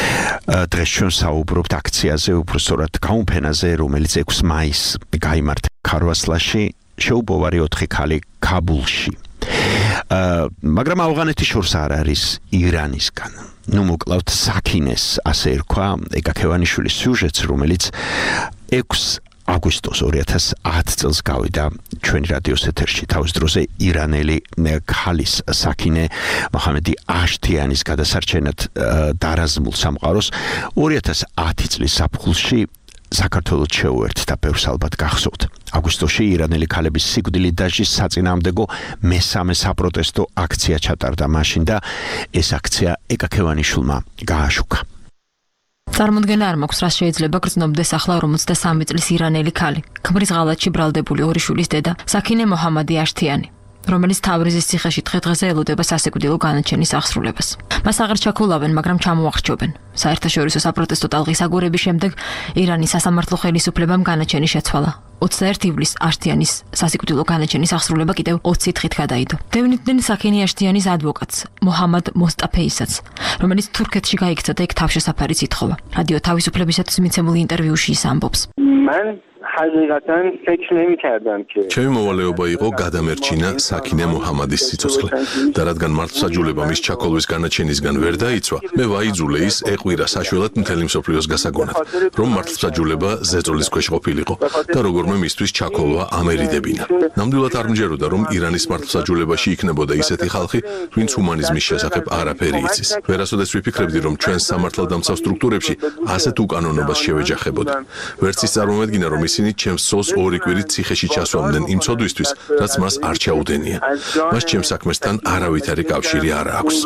დღეს ჩვენ საუბრობთ აქციაზე, უბრალოდ გაუმფენაზე, რომელიც ექვსი მაისს გაიმართა ქარვასლაში, შეუბოვარი ოთხი ქალი ქაბულში. მაგრამ ავღანეთის შორს არ არის ირანისგან. ნუ მოკლავთ საქინეს, ასე ერქვა ეკაქევანიშვილის სიუჟეტს, რომელიც ექვსი აგვისტოს ორი ათას ათი წელს გავიდა ჩვენი რადიოს ეთერში. თავის დროზე ირანელი ქალის საქინე მოჰამედი აშთიანის გადასარჩენად დარაზმულ სამყაროს ორი ათას ათი წლის ზაფხულში საქართველოს შეუერთდა, ბევრს ალბათ გახსოვთ. აგვისტოში ირანელი ქალების სიკვდილით დასჯის საწინააღმდეგო მესამე საპროტესტო აქცია ჩატარდა მაშინ და ეს აქცია ეკაქევანიშვილმა გააშუქა. წარმოდგენა არ მაქვს, რას შეიძლება გრძნობდეს ახლა ორმოცდასამი წლის ირანელი ქალი, ქმრის ღალატში ბრალდებული ორი შვილის დედა, საქინე მოჰამადი აშთიანი, რომელიც თავრიზის ციხეში დღე-დღეზე ელოდება სასიკვდილო განაჩენის აღსრულებას. მას აღარ ჩაქოლავენ, მაგრამ ჩამოახრჩობენ. საერთაშორისო საპროტესტო ტალღის აგორების შემდეგ ირანის სასამართლო ხელისუფლებამ განაჩენი შეცვალა. ოცდაერთი ივლისს აშთიანის სასიკვდილო განაჩენის აღსრულება კიდევ ოცი დღით გადაიდო. დევნიდნენ საქინე აშთიანის ადვოკატს, მოჰამად მოსტაფეისაც, რომელიც თურქეთში გაიქცა და იქ თავშესაფარიც ითხოვა. რადიო თავისუფლებისათვის მიცემული ინტერვიუში ის ამბობს. მან حقیقتاً فکر نمی‌کردم که ჩემი მოვალეობა იყო გადამერჩინა საქინე მოჰამადის სიცოცხლე და რადგან მართლმსაჯულება მის ჩაქოლვის განაჩენისგან ვერ დაიცვა, მე ვაიძულე ის ეყვირა საშველად მთელი მსოფლიოს გასაგონად, რომ მართლმსაჯულება ზეწოლის ქვეშ ყოფილიყო და როგორმე მისთვის ჩაქოლვა ამერიდებინა. ნამდვილად არ მჯეროდა, რომ ირანის მართლმსაჯულებაში იქნებოდა ისეთი ხალხი, ვინც ჰუმანიზმის შესახებ არაფერი იცის. ვერასოდეს ვიფიქრებდი, რომ ჩვენ სამართალდამცავ სტრუქტურებში ასეთ უკანონობას შევეჯახებოდა. ვერც ის წარმომედგინა, რომ ისინი ჩემს სოლს ორი კვირით ციხეში ჩასვამდნენ იმ ცოდვისთვის, რაც მას არ ჩაუდენია. მას ჩემს საქმესთან არავითარი კავშირი არ აქვს.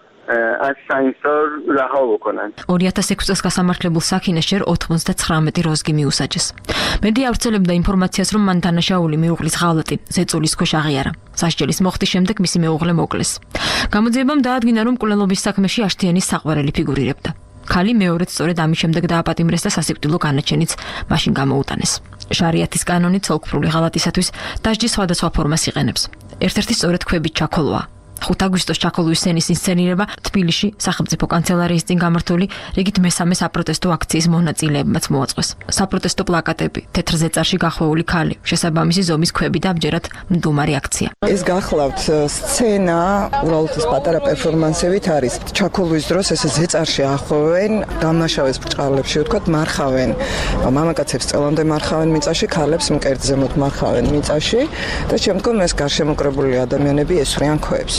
از ساینسار رها بکنن. ორი ათას ექვსი წელს გასამართლებულ საქინეს ჯერ ოთხმოცდათხრამეტი როზგი მიუსაჯეს. მედია ავრცელებდა ინფორმაციას, რომ მან დანაშაული მეუღლის ღალატი ზეწოლის ქვეშ აღიარა. სასჯელის მოხდის შემდეგ მისი მეუღლე მოკლეს. გამოძიებამ დაადგინა, რომ მკვლელობის საქმეში აშთიანის საყვარელი ფიგურირებდა. ქალი მეორეც სწორედ ამის შემდეგ დააპატიმრეს და სასიკვდილო განაჩენიც მაშინ გამოუტანეს. შარიათის კანონით ცოლქმრული ღალატისათვის დასჯის სხვადასხვა ფორმას იყენებს. ერთ-ერთი სწორედ ქვებით ჩაქოლვა. ხუთი აგვისტოს ჩაქოლვის სცენის ინსცენირება თბილისში სახელმწიფო კანცელარიის წინ გამართული რიგით მესამე საპროტესტო აქციის მონაწილეებმაც მოაწყვეს. საპროტესტო პლაკატები, თეთრ ზეწარში გახვეული ქალი, შესაბამისი ზომის ქვები და ამჯერად მდუმარი აქცია. ეს გახლავთ სცენა, უბრალოდ ეს პატარა პერფორმანსებით არის. ჩაქოლვის დროს ეს ზეწარში ახვევენ, დამნაშავეს ბრჭყალებში, ვთქვათ, მარხავენ. მამაკაცებს წელამდე მარხავენ მიწაში, ქალებს მკერდზე მოთ მარხავენ მიწაში და შემდგომ ეს გარშემოკრებული ადამიანები ესვრიან ქვებს.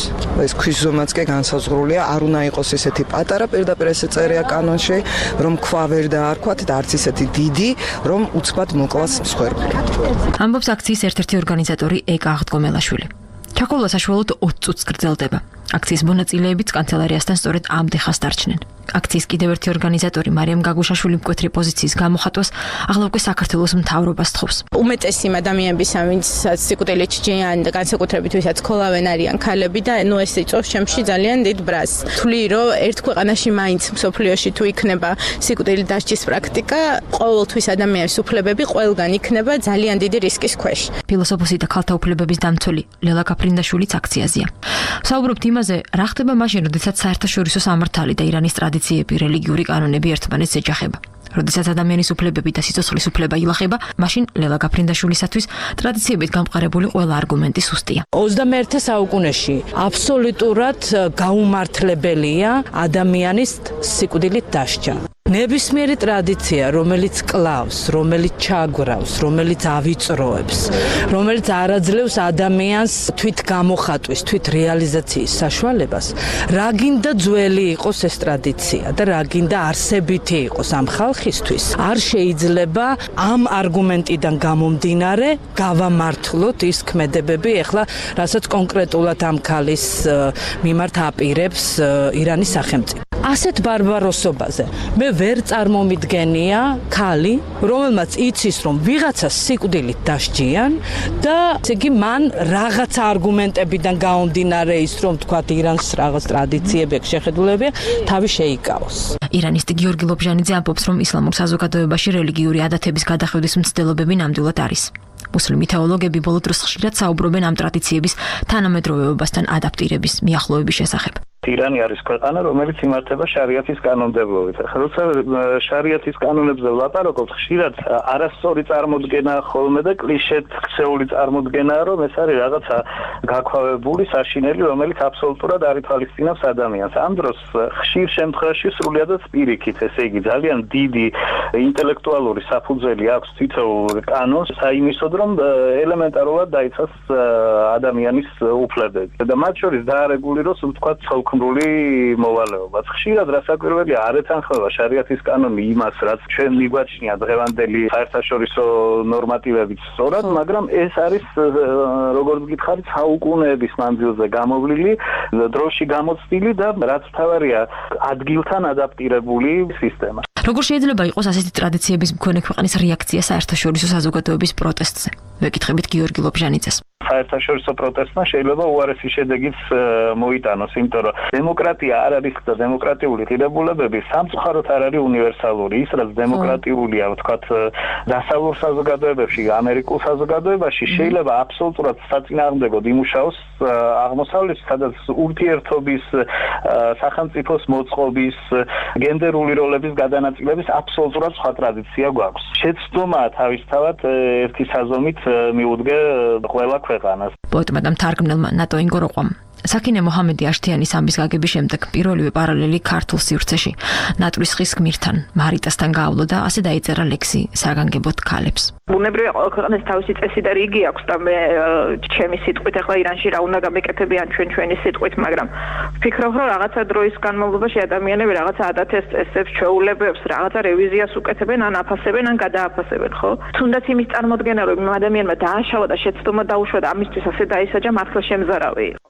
ეს ქვის ზომაც კი განსაზღვრულია, არ უნდა იყოს ესეთი პატარა, პირდაპირ ესე წერია კანონში, რომ ქვა ვერ დაარქვათ და არც ისეთი დიდი, რომ უცბად მოკლას მსხვერპლი. ამბობს აქციის ერთ-ერთი ორგანიზატორი ეკა აღდგომელაშვილი. ჩაკოლა საშუალოდ ოცი წუთს გრძელდება. აქციის მონაწილეებიც კანცელარიასთან სწორედ ამ დეხას დარჩნენ. აქციის კიდევ ერთი ორგანიზატორი მარიამ გაგუშაშვილი მკვეთრი პოზიციის გამოხატვას ახლა უკვე საქართველოს მთავრობას თხოვს. უმეტესი ადამიანების ვინც სიკვდილი ჭჭიან და განსაკუთრებით ვისაც ქოლავენ არიან ქალები და ნუ ეს იწვევს ჩემში ძალიან დიდ ბრას. თვლი რომ ერთ ქვეყანაში მაინც მსოფლიოში თუ იქნება სიკვდილი დასჯის პრაქტიკა, ყოველთვის ადამიანის უფლებები ყველგან იქნება ძალიან დიდი რისკის ქვეშ. ფილოსოფოსი და ქალთა უფლებების დამცველი ლელა გაფრინდაშვილიც აქციაზეა. საუბრობთ იმაზე, რა ხდება მაშინ, როდესაც საერთაშორისო სამართალი და ირანის ტრადიციები, რელიგიური კანონები ერთმანეთს ეჯახება. როდესაც ადამიანის უფლებები და სიცოცხლის უფლება ილახება, მაშინ ლელა გაფრინდაშვილისათვის ტრადიციებით გამყარებული ყველა არგუმენტი სუსტია. ოცდამეერთე საუკუნეში აბსოლუტურად გაუმართლებელია ადამიანის სიკვდილით დასჯა. ნებისმიერი ტრადიცია, რომელიც კლავს, რომელიც ჩაგვრავს, რომელიც ავიწროებს, რომელიც არაძლევს ადამიანს თვით გამოხატვის, თვით რეალიზაციის საშუალებას, რა გინდა ძველი იყოს ეს ტრადიცია და რა გინდა არსებითი იყოს ამ ხალხისთვის, არ შეიძლება ამ არგუმენტიდან გამომდინარე გავამართლოთ ის ქმედებები, ეხლა რასაც კონკრეტულად ამ ქალის მიმართ აპირებს ირანის სახელმწიფო. ასეთ ბარბაროსობაზე მე ვერ წარმომიდგენია ქალი, რომელმაც იცის, რომ ვიღაცას სიკვდილით დასჯიან და ესე იგი მან რაღაცა არგუმენტებიდან გამომდინარე ის, რომ თქვა ირანს რაღაც ტრადიციები, შეხედულებია, თავი შეიკავოს. ირანისტი გიორგი ლობჟანიძე ამბობს, რომ ისლამურ საზოგადოებაში რელიგიური ადათების გადახვევის მცდელობები ნამდვილად არის. მუსლიმი თეოლოგები ბოლო დროს ხშირად საუბრობენ ამ ტრადიციების თანამედროვეობასთან ადაპტირების, მიახლოების შესახებ. ირანი არის ქვეყანა, რომელიც იმართება შარიათის კანონმდებლობით. როცა შარიათის კანონებზე ვლაპარაკობთ, ხშირად არასწორი წარმოდგენა ხოლმე და კლიშეთ ქცეული წარმოდგენაა, რომ ეს არის რაღაცა გაქვავებული საშინელი, რომელიც აბსოლუტურად არ ითვალისწინებს ადამიანს. ამ დროს ხშირ შემთხვევაში სრულიადად პირიქით, ესე იგი ძალიან დიდი ინტელექტუალური საფუძველი აქვს თითოეულ კანონს, საიმისოდ, რომ ელემენტარულად დაიცვას ადამიანის უფლებები. და მათ შორის დაარეგულიროს, ვთქვათ, ცოლქმრული მოვალეობა. ხშირად რასაკვირველია არ ეთანხმება შარიათის კანონი იმას, რაც ჩვენ მიგვაჩნია დღევანდელი საერთაშორისო ნორმატივებით სწორად, მაგრამ ეს არის როგორც გითხარით საუკუნეების მანძილზე გამოვლილი, დროში გამოცდილი და რაც თავარია ადგილთან ადაპტირებული სისტემა. როგორ შეიძლება იყოს ასეთი ტრადიციების მქონე ქვეყნის რეაქცია საერთაშორისო საზოგადოების პროტესტზე? ვეკითხებით გიორგი ლობჟანიძეს. საერთაშორისო პროტესტმა შეიძლება უარესი შედეგიც მოიტანოს, იმიტომ რომ დემოკრატია არ არის და დემოკრატიული ღირებულებები სამწუხაროდ არ არის უნივერსალური. ის რაც დემოკრატიულია, ვთქვათ, დასავლურ საზოგადოებებში, ამერიკულ საზოგადოებაში შეიძლება აბსოლუტურად საწინააღმდეგოდ იმუშაოს აღმოსავლეთში, სადაც ურთიერთობის, სახელმწიფოს მოწყობის, გენდერული როლების გადანაწილების აბსოლუტურად სხვა ტრადიცია გვაქვს. შეცდომა თავისთავად ერთი საზომით მიუდგე ყველა ქვეყანას. პოეტმა და მთარგმნელმა ნატო ინგოროყვამ საკინე მოჰამედი აშთიანის ამბის გაგების შემდეგ პირველივე პარალელი ქართულ სივრცეში ნატრის ხის გმირთან მარიტასთან გაავლო და ასე დაიწერა ლექსი საგანგებოდ ქალებს. ბუნებრივია ყველა ქვეყანას თავისი წესი და რიგი აქვს და მე ჩემი სიტყვით ახლა ირანში რა უნდა გამეკეთებიან ჩვენ ჩვენი სიტყვით, მაგრამ ვფიქრობ, რომ რაღაცა დროის განმავლობაში ადამიანები რაღაცა ადათებს, წესებს, ჩვეულებებს, რაღაცა რევიზიას უკეთებენ, ან აფასებენ, ან გადააფასებენ, ხო? თუნდაც იმის წარმოდგენა, რომ იმ ადამიანმა დააშავა და შეცდომა დაუშვა და ამისთვის ასე დაისაჯა, მართლა შემზარავი იყო.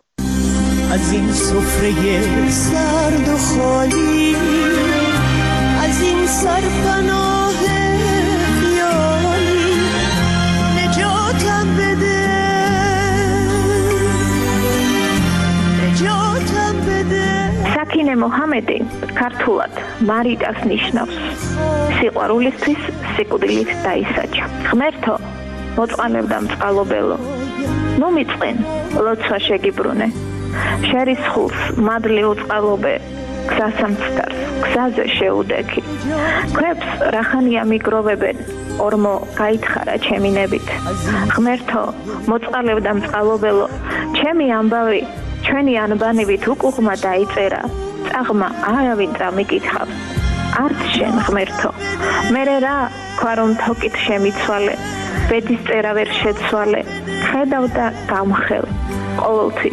از این سفره سرد و خالی از این سرپناه خیالی نجاتم بده نجاتم بده საკინე მოჰამედი ქართულად მარიტას ნიშნავს სიყვარულისთვის სიკვდილით დაისაჯა. ღმერთო, მოწყალებ და მწყალობელო, ნუ მიწყენ ლოცვა შეგიბრუნე. შერის ხულს მადლი უწყალობე, გზასამცდარს გზაზე შეუდექი. ქვებს რახანია მიგროვებენ, ორმო გაითხარა ჩემი ნებით. ღმერთო, მოწყალებ და მწყალობელო, ჩემი ამბავი ჩვენი ანბანივით უკუღმა დაიწერა, წაღმა არავინ წამიკითხავს. არც შენ ღმერთო, მერე რა ქვა რომ თოკით შემიცვალე, ბედის წერა ვერ შეცვალე, ხედავ და გამხელ ყოველთვის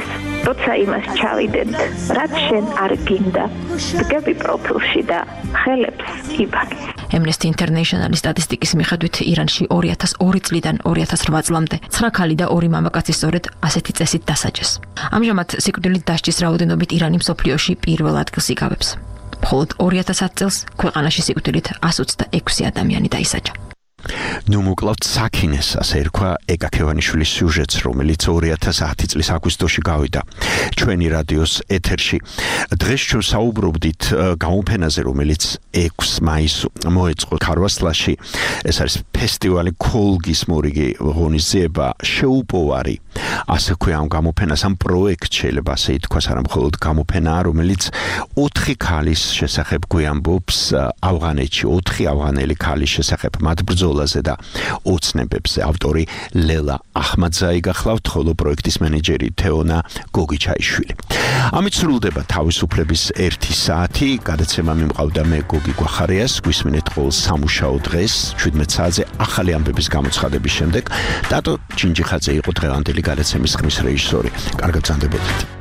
როცა იმას ჩავიდეთ, რაც შენ არ გინდა, დგები პროფილში და ხელებს იბანე. Amnesty International-ის სტატისტიკის მიხედვით ირანში ორი ათას ორი წლიდან ორი ათას ოთხ წლამდე ცხრა ქალი და ორი მამაკაცი სწორედ ასეთი წესით დასაჯეს. ამჟამად სიკვდილით დასჯის რაოდენობით ირანი მსოფლიოში პირველ ადგილს იკავებს. მხოლოდ ორი ათას ათი წელს ქვეყანაში სიკვდილით εκατს ოცდაექვსი ადამიანი დაისაჯა. ნუ მოკლავთ საქინეს, ასე ერქვა ეკა ქევანიშვილის სიუჟეტს, რომელიც ორი ათას ათი წლის აგვისტოში გავიდა ჩვენი რადიოს ეთერში. დღეს ჩვენ საუბრობდით გამოფენაზე, რომელიც ექვსი მაისს მოეწყო ქარვასლაში. ეს არის ფესტივალი ქოლგის მორიგი ღონისძიება, შეუპოვარი. ასე ქვია ამ გამოფენას, ამ პროექტს შეიძლება ასე ითქვას, არა მხოლოდ გამოფენაა, რომელიც ოთხი ქალის შესახებ გვიამბობს ავღანეთში, ოთხი ავღანელი ქალის შესახებ მათ ბრძოლაზე და ოცნებებზე. ავტორი ლელა ახმადზაი გახლავთ, ხოლო პროექტის მენეჯერი თეონა გოგიჩაიშვილი. ამით სრულდება თავისუფლების ერთი საათი. გადაცემა მიმყავდა მე გოგი გვახარიას. გვისმინეთ ყოველ სამუშაო დღეს შვიდმეტ საათზე ახალი ამბების გამოცხადების შემდეგ. დატო ჩინჯიხაძე იყო დღევანდელი გადაცემის ხმის რეჟისორი. კარგად გრძანდებოდეთ.